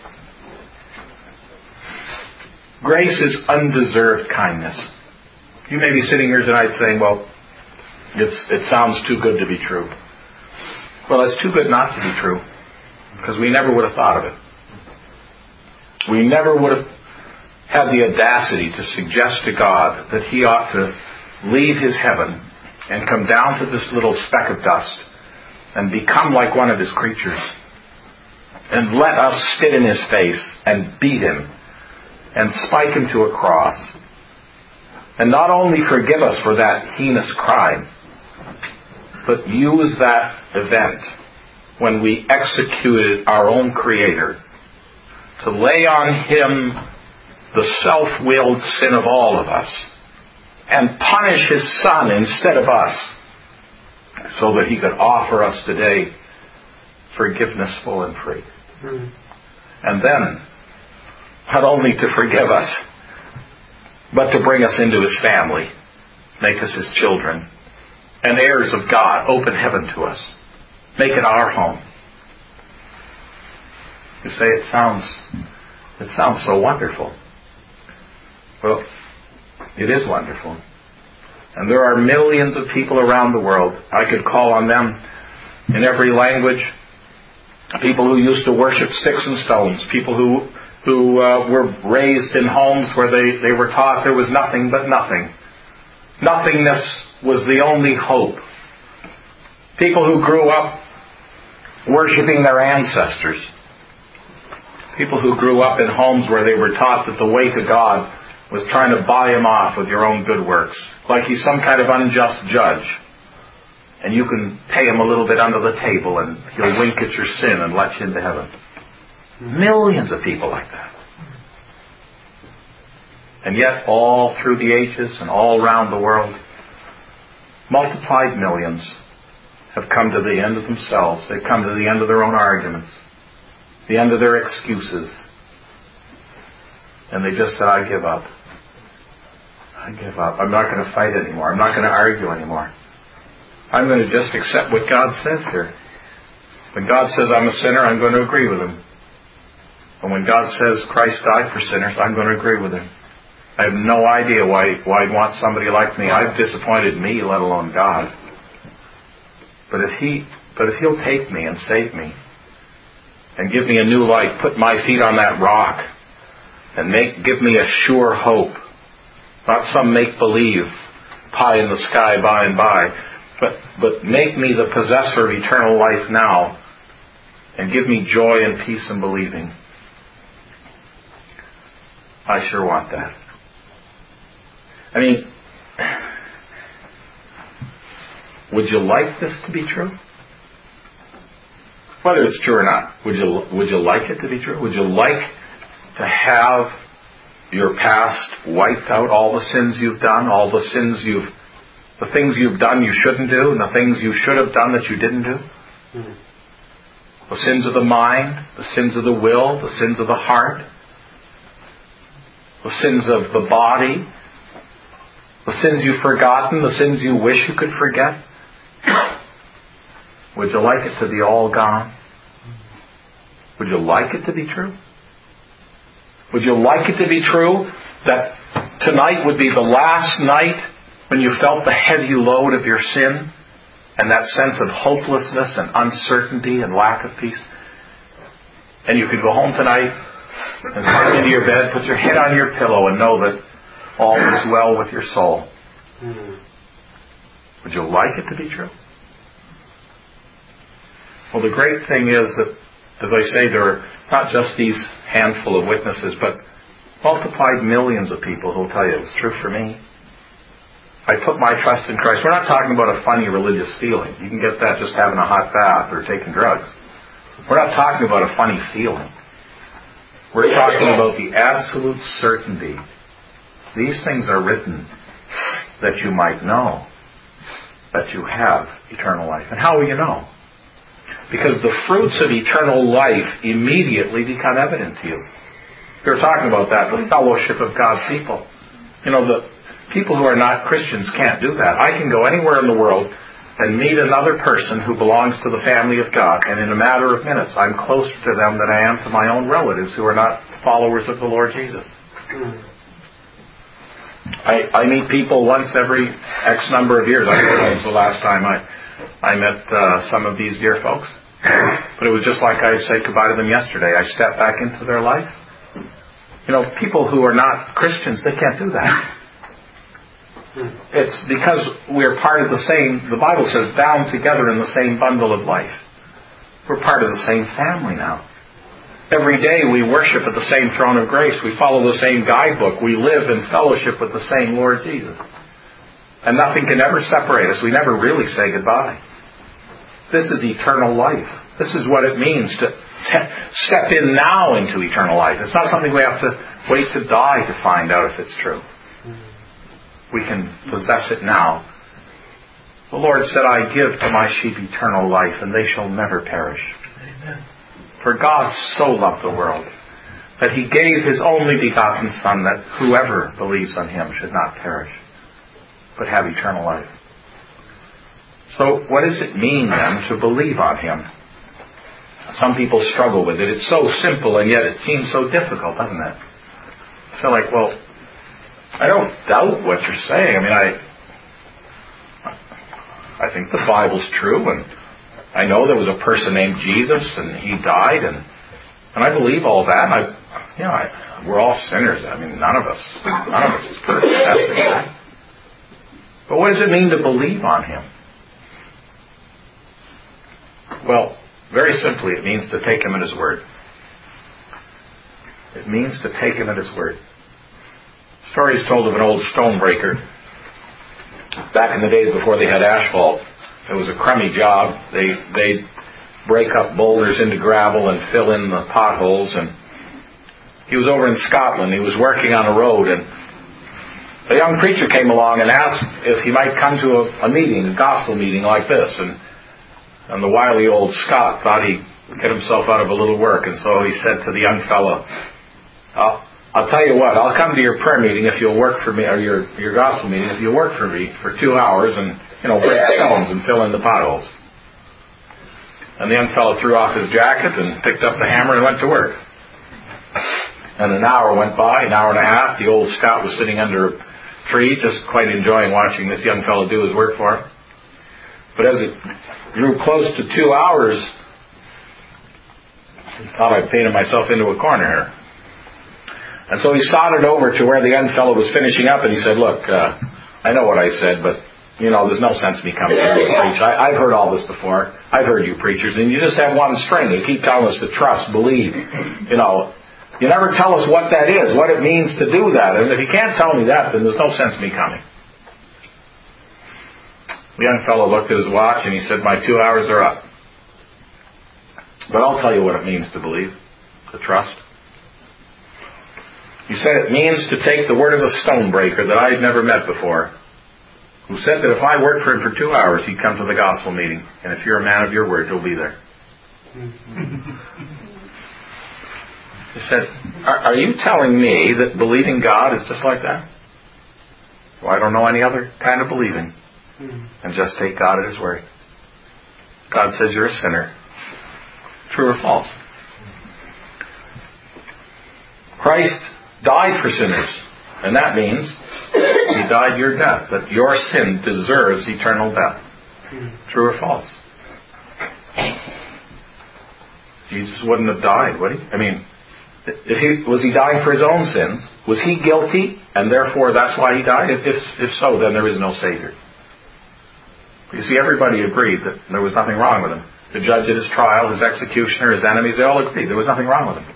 A: Grace is undeserved kindness. You may be sitting here tonight saying, well, it sounds too good to be true. Well, it's too good not to be true, because we never would have thought of it. We never would have had the audacity to suggest to God that He ought to leave His heaven and come down to this little speck of dust and become like one of His creatures and let us spit in His face and beat Him and spike Him to a cross, and not only forgive us for that heinous crime, but use that event when we executed our own Creator to lay on Him the self-willed sin of all of us and punish His Son instead of us, so that He could offer us today forgiveness full and free. And then, not only to forgive us, but to bring us into His family, make us His children, and heirs of God, open heaven to us, make it our home. You say it sounds so wonderful. Well, it is wonderful. And there are millions of people around the world. I could call on them in every language. People who used to worship sticks and stones. People who were raised in homes where they were taught there was nothing but nothing. Nothingness was the only hope. People who grew up worshiping their ancestors. People who grew up in homes where they were taught that the way to God was trying to buy Him off with your own good works. Like He's some kind of unjust judge. And you can pay Him a little bit under the table and He'll wink at your sin and let you into heaven. Millions of people like that. And yet all through the ages and all around the world, multiplied millions have come to the end of themselves. They've come to the end of their own arguments, the end of their excuses. And they just said, I give up. I give up. I'm not going to fight anymore. I'm not going to argue anymore. I'm going to just accept what God says here. When God says I'm a sinner, I'm going to agree with Him. And when God says Christ died for sinners, I'm going to agree with Him. I have no idea why He'd want somebody like me. I've disappointed me, let alone God. But if He'll take me and save me and give me a new life, put my feet on that rock, and give me a sure hope, not some make-believe pie in the sky by and by, but make me the possessor of eternal life now, and give me joy and peace in believing. I sure want that. I mean, would you like this to be true? Whether it's true or not, would you like it to be true? Would you like to have your past wiped out, all the sins you've done, the things you've done you shouldn't do, and the things you should have done that you didn't do. The sins of the mind, the sins of the will, the sins of the heart, the sins of the body, the sins you've forgotten, the sins you wish you could forget. Would you like it to be all gone? Would you like it to be true? Would you like it to be true that tonight would be the last night when you felt the heavy load of your sin and that sense of hopelessness and uncertainty and lack of peace? And you could go home tonight and climb into your bed, put your head on your pillow and know that all is well with your soul. Would you like it to be true? Well, the great thing is that, as I say, there are not just these handful of witnesses, but multiplied millions of people who will tell you it was true for me. I put my trust in Christ. We're not talking about a funny religious feeling. You can get that just having a hot bath or taking drugs. We're not talking about a funny feeling. We're talking about the absolute certainty. These things are written that you might know that you have eternal life. And how will you know? Because the fruits of eternal life immediately become evident to you. We were talking about that, the fellowship of God's people. You know, the people who are not Christians can't do that. I can go anywhere in the world and meet another person who belongs to the family of God, and in a matter of minutes, I'm closer to them than I am to my own relatives who are not followers of the Lord Jesus. I meet people once every X number of years. I don't know when was the last time I met some of these dear folks. But it was just like I said goodbye to them yesterday. I stepped back into their life. You know, people who are not Christians, they can't do that. It's because we're part of the same, the Bible says, bound together in the same bundle of life. We're part of the same family now. Every day we worship at the same throne of grace. We follow the same guidebook. We live in fellowship with the same Lord Jesus. And nothing can ever separate us. We never really say goodbye. This is eternal life. This is what it means to step in now into eternal life. It's not something we have to wait to die to find out if it's true. We can possess it now. The Lord said, I give to my sheep eternal life, and they shall never perish. Amen. For God so loved the world that He gave His only begotten Son, that whoever believes on Him should not perish, but have eternal life. So what does it mean then to believe on Him? Some people struggle with it. It's so simple and yet it seems so difficult, doesn't it? So like, well, I don't doubt what you're saying. I mean, I think the Bible's true, and I know there was a person named Jesus and He died, and I believe all that. We're all sinners. I mean, none of us is perfect. That's the truth. But what does it mean to believe on Him? Well, very simply, it means to take Him at His word. It means to take Him at His word. The story is told of an old stonebreaker. Back in the days before they had asphalt, it was a crummy job. They'd break up boulders into gravel and fill in the potholes. And he was over in Scotland. He was working on a road, and a young preacher came along and asked if he might come to a meeting, a gospel meeting like this. And the wily old Scot thought he'd get himself out of a little work, and so he said to the young fellow, I'll tell you what, I'll come to your prayer meeting if you'll work for me, or your gospel meeting if you'll work for me for 2 hours and, break stones and fill in the potholes. And the young fellow threw off his jacket and picked up the hammer and went to work. And an hour went by, an hour and a half. The old Scot was sitting under a tree, just quite enjoying watching this young fellow do his work for him. But as it grew close to 2 hours, I thought I'd painted myself into a corner here. And so he sauntered over to where the young fellow was finishing up, and he said, look, I know what I said, but, there's no sense in me coming here to preach. I've heard all this before. I've heard you preachers, and you just have one string. You keep telling us to trust, believe. You never tell us what that is, what it means to do that. And if you can't tell me that, then there's no sense in me coming. The young fellow looked at his watch and he said, my 2 hours are up. But I'll tell you what it means to believe, to trust. He said it means to take the word of a stonebreaker that I had never met before, who said that if I worked for him for 2 hours, he'd come to the gospel meeting. And if you're a man of your word, you'll be there. He said, are you telling me that believing God is just like that? Well, I don't know any other kind of believing. And just take God at His word. God says you're a sinner. True or false? Christ died for sinners. And that means He died your death. That your sin deserves eternal death. True or false? Jesus wouldn't have died, would He? I mean, was He dying for His own sins? Was He guilty, and therefore that's why He died? If so, then there is no Savior. You see, everybody agreed that there was nothing wrong with Him. The judge at His trial, His executioner, His enemies, they all agreed there was nothing wrong with Him.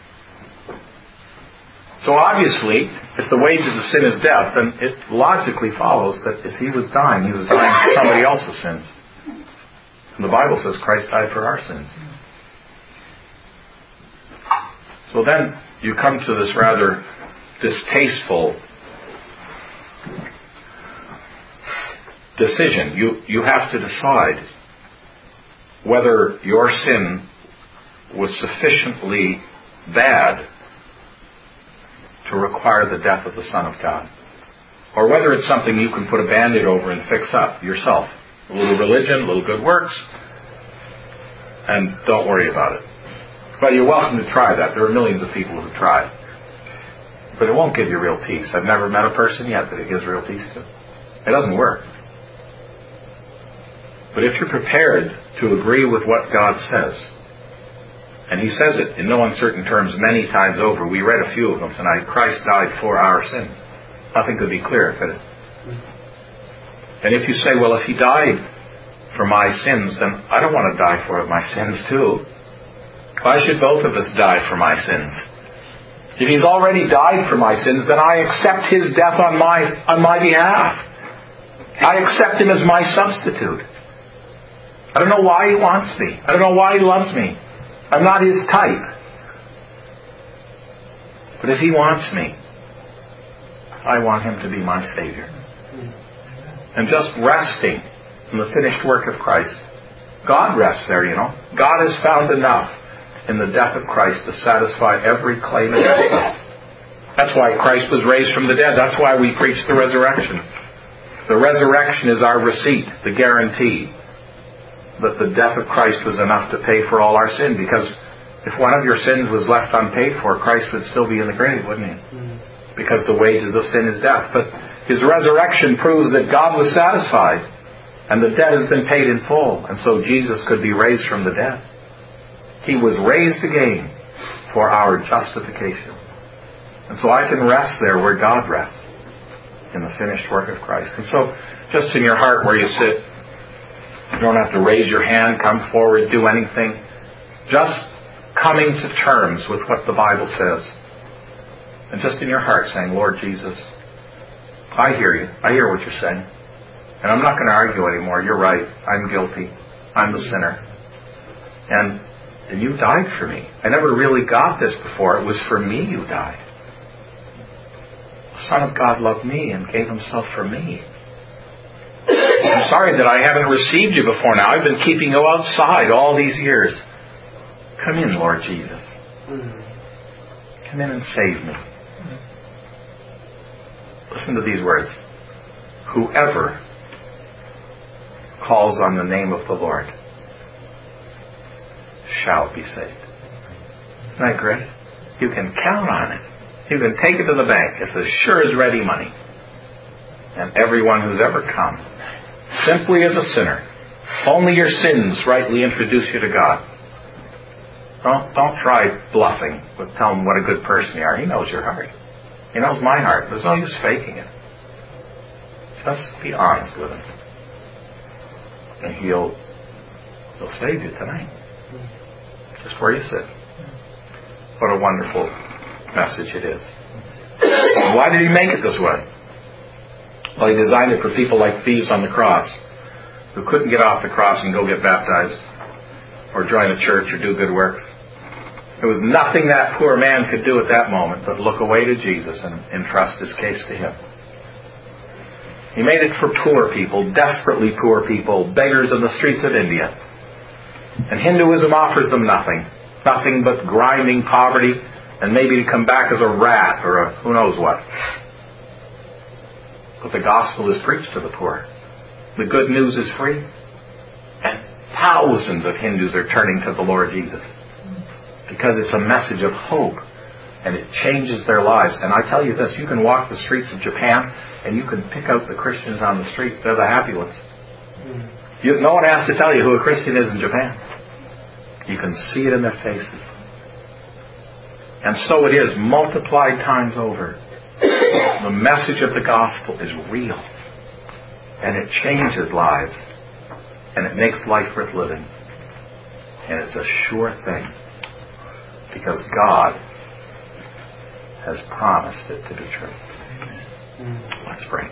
A: So obviously, if the wages of sin is death, then it logically follows that if He was dying for somebody else's sins. And the Bible says Christ died for our sins. So then you come to this rather distasteful decision. You have to decide whether your sin was sufficiently bad to require the death of the Son of God, or whether it's something you can put a Band-Aid over and fix up yourself. A little religion, a little good works, and don't worry about it. But you're welcome to try that. There are millions of people who try. But it won't give you real peace. I've never met a person yet that it gives real peace to. It doesn't work. But if you're prepared to agree with what God says, and He says it in no uncertain terms many times over. We read a few of them tonight. Christ died for our sins. Nothing could be clearer, could it? And if you say, well, if He died for my sins, then I don't want to die for my sins too. Why should both of us die for my sins? If He's already died for my sins, then I accept His death on my behalf. I accept Him as my substitute. I don't know why He wants me. I don't know why He loves me. I'm not His type. But if He wants me, I want Him to be my Savior. And just resting in the finished work of Christ. God rests there, you know. God has found enough in the death of Christ to satisfy every claim against us. That's why Christ was raised from the dead. That's why we preach the resurrection. The resurrection is our receipt, the guarantee that the death of Christ was enough to pay for all our sin. Because if one of your sins was left unpaid for, Christ would still be in the grave, wouldn't He? Because the wages of sin is death. But His resurrection proves that God was satisfied and the debt has been paid in full. And so Jesus could be raised from the dead. He was raised again for our justification. And so I can rest there where God rests, in the finished work of Christ. And so just in your heart where you sit, you don't have to raise your hand, come forward, do anything. Just coming to terms with what the Bible says. And just in your heart saying, Lord Jesus, I hear you. I hear what you're saying. And I'm not going to argue anymore. You're right. I'm guilty. I'm the sinner. And you died for me. I never really got this before. It was for me you died. The Son of God loved me and gave Himself for me. I'm sorry that I haven't received you before now. I've been keeping you outside all these years. Come in, Lord Jesus. Come in and save me. Listen to these words. Whoever calls on the name of the Lord shall be saved. Isn't that great? You can count on it. You can take it to the bank. It's as sure as ready money. And everyone who's ever come, simply as a sinner, only your sins rightly introduce you to God. Don't try bluffing with telling him what a good person you are. He knows your heart. He knows my heart. There's no use faking it. Just be honest with Him. And He'll save you tonight. Just where you sit. What a wonderful message it is. And why did He make it this way? Well, He designed it for people like thieves on the cross who couldn't get off the cross and go get baptized or join a church or do good works. There was nothing that poor man could do at that moment but look away to Jesus and entrust his case to him. He made it for poor people, desperately poor people, beggars in the streets of India. And Hinduism offers them nothing. Nothing but grinding poverty and maybe to come back as a rat or a who knows what. But the gospel is preached to the poor. The good news is free. And thousands of Hindus are turning to the Lord Jesus. Because it's a message of hope. And it changes their lives. And I tell you this, you can walk the streets of Japan and you can pick out the Christians on the streets. They're the happy ones. No one has to tell you who a Christian is in Japan. You can see it in their faces. And so it is, multiplied times over. The message of the gospel is real. And it changes lives. And it makes life worth living. And it's a sure thing. Because God has promised it to be true. Let's pray.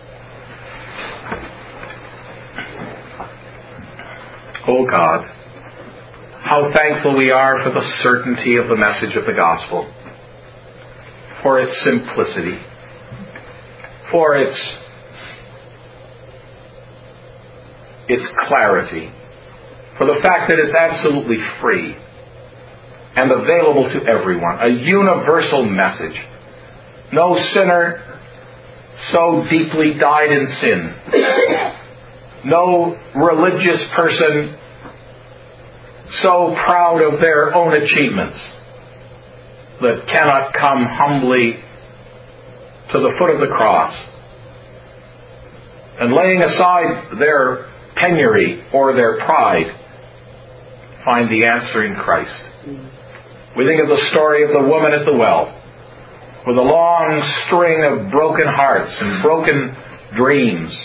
A: Oh God, how thankful we are for the certainty of the message of the gospel, for its simplicity, for its clarity, for the fact that it's absolutely free and available to everyone, a universal message. No sinner so deeply died in sin. No religious person so proud of their own achievements that cannot come humbly to the foot of the cross and, laying aside their penury or their pride, find the answer in Christ. We think of the story of the woman at the well, with a long string of broken hearts and broken dreams,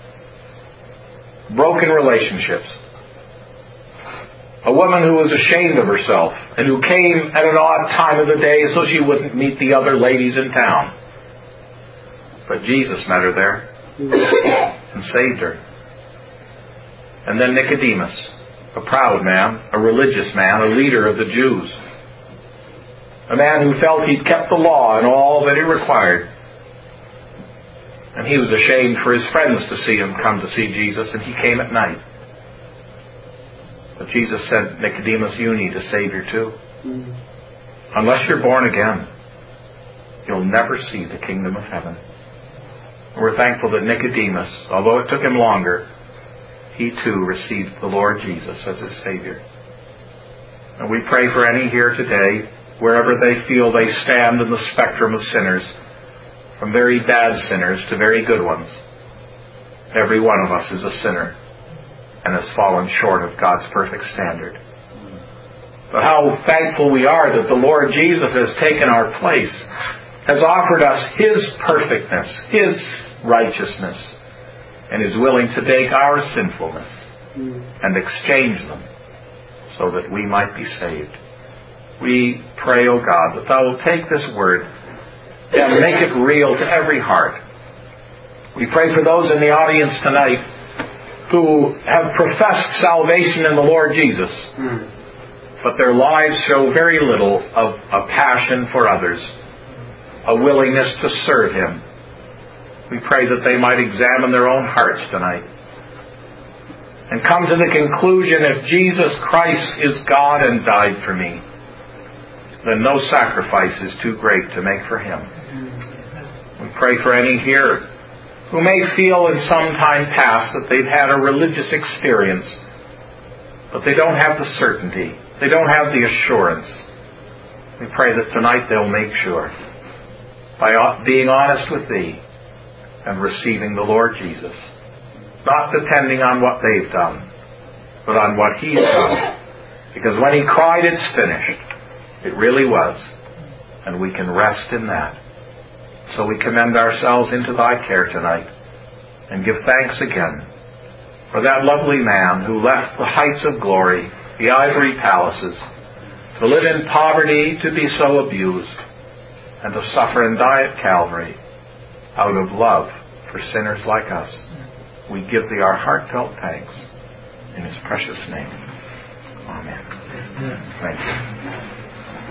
A: broken relationships. A woman who was ashamed of herself and who came at an odd time of the day so she wouldn't meet the other ladies in town. But Jesus met her there and saved her. And then Nicodemus, a proud man, a religious man, a leader of the Jews. A man who felt he'd kept the law and all that it required. And he was ashamed for his friends to see him come to see Jesus, and he came at night. But Jesus said, Nicodemus, you need a Savior too. Unless you're born again, you'll never see the kingdom of heaven. And we're thankful that Nicodemus, although it took him longer, he too received the Lord Jesus as his Savior. And we pray for any here today, wherever they feel they stand in the spectrum of sinners, from very bad sinners to very good ones. Every one of us is a sinner and has fallen short of God's perfect standard. But how thankful we are that the Lord Jesus has taken our place, has offered us His perfectness, His righteousness, and is willing to take our sinfulness and exchange them so that we might be saved. We pray, O God, that Thou will take this word and make it real to every heart. We pray for those in the audience tonight who have professed salvation in the Lord Jesus, but their lives show very little of a passion for others, a willingness to serve Him. We pray that they might examine their own hearts tonight and come to the conclusion, if Jesus Christ is God and died for me, then no sacrifice is too great to make for Him. We pray for any here who may feel in some time past that they've had a religious experience, but they don't have the certainty, they don't have the assurance. We pray that tonight they'll make sure, by being honest with Thee and receiving the Lord Jesus, not depending on what they've done, but on what He's done. Because when He cried, it's finished, it really was. And we can rest in that. So we commend ourselves into Thy care tonight and give thanks again for that lovely man who left the heights of glory, the ivory palaces, to live in poverty, to be so abused, and to suffer and die at Calvary out of love for sinners like us. We give Thee our heartfelt thanks in His precious name. Amen. Thank you.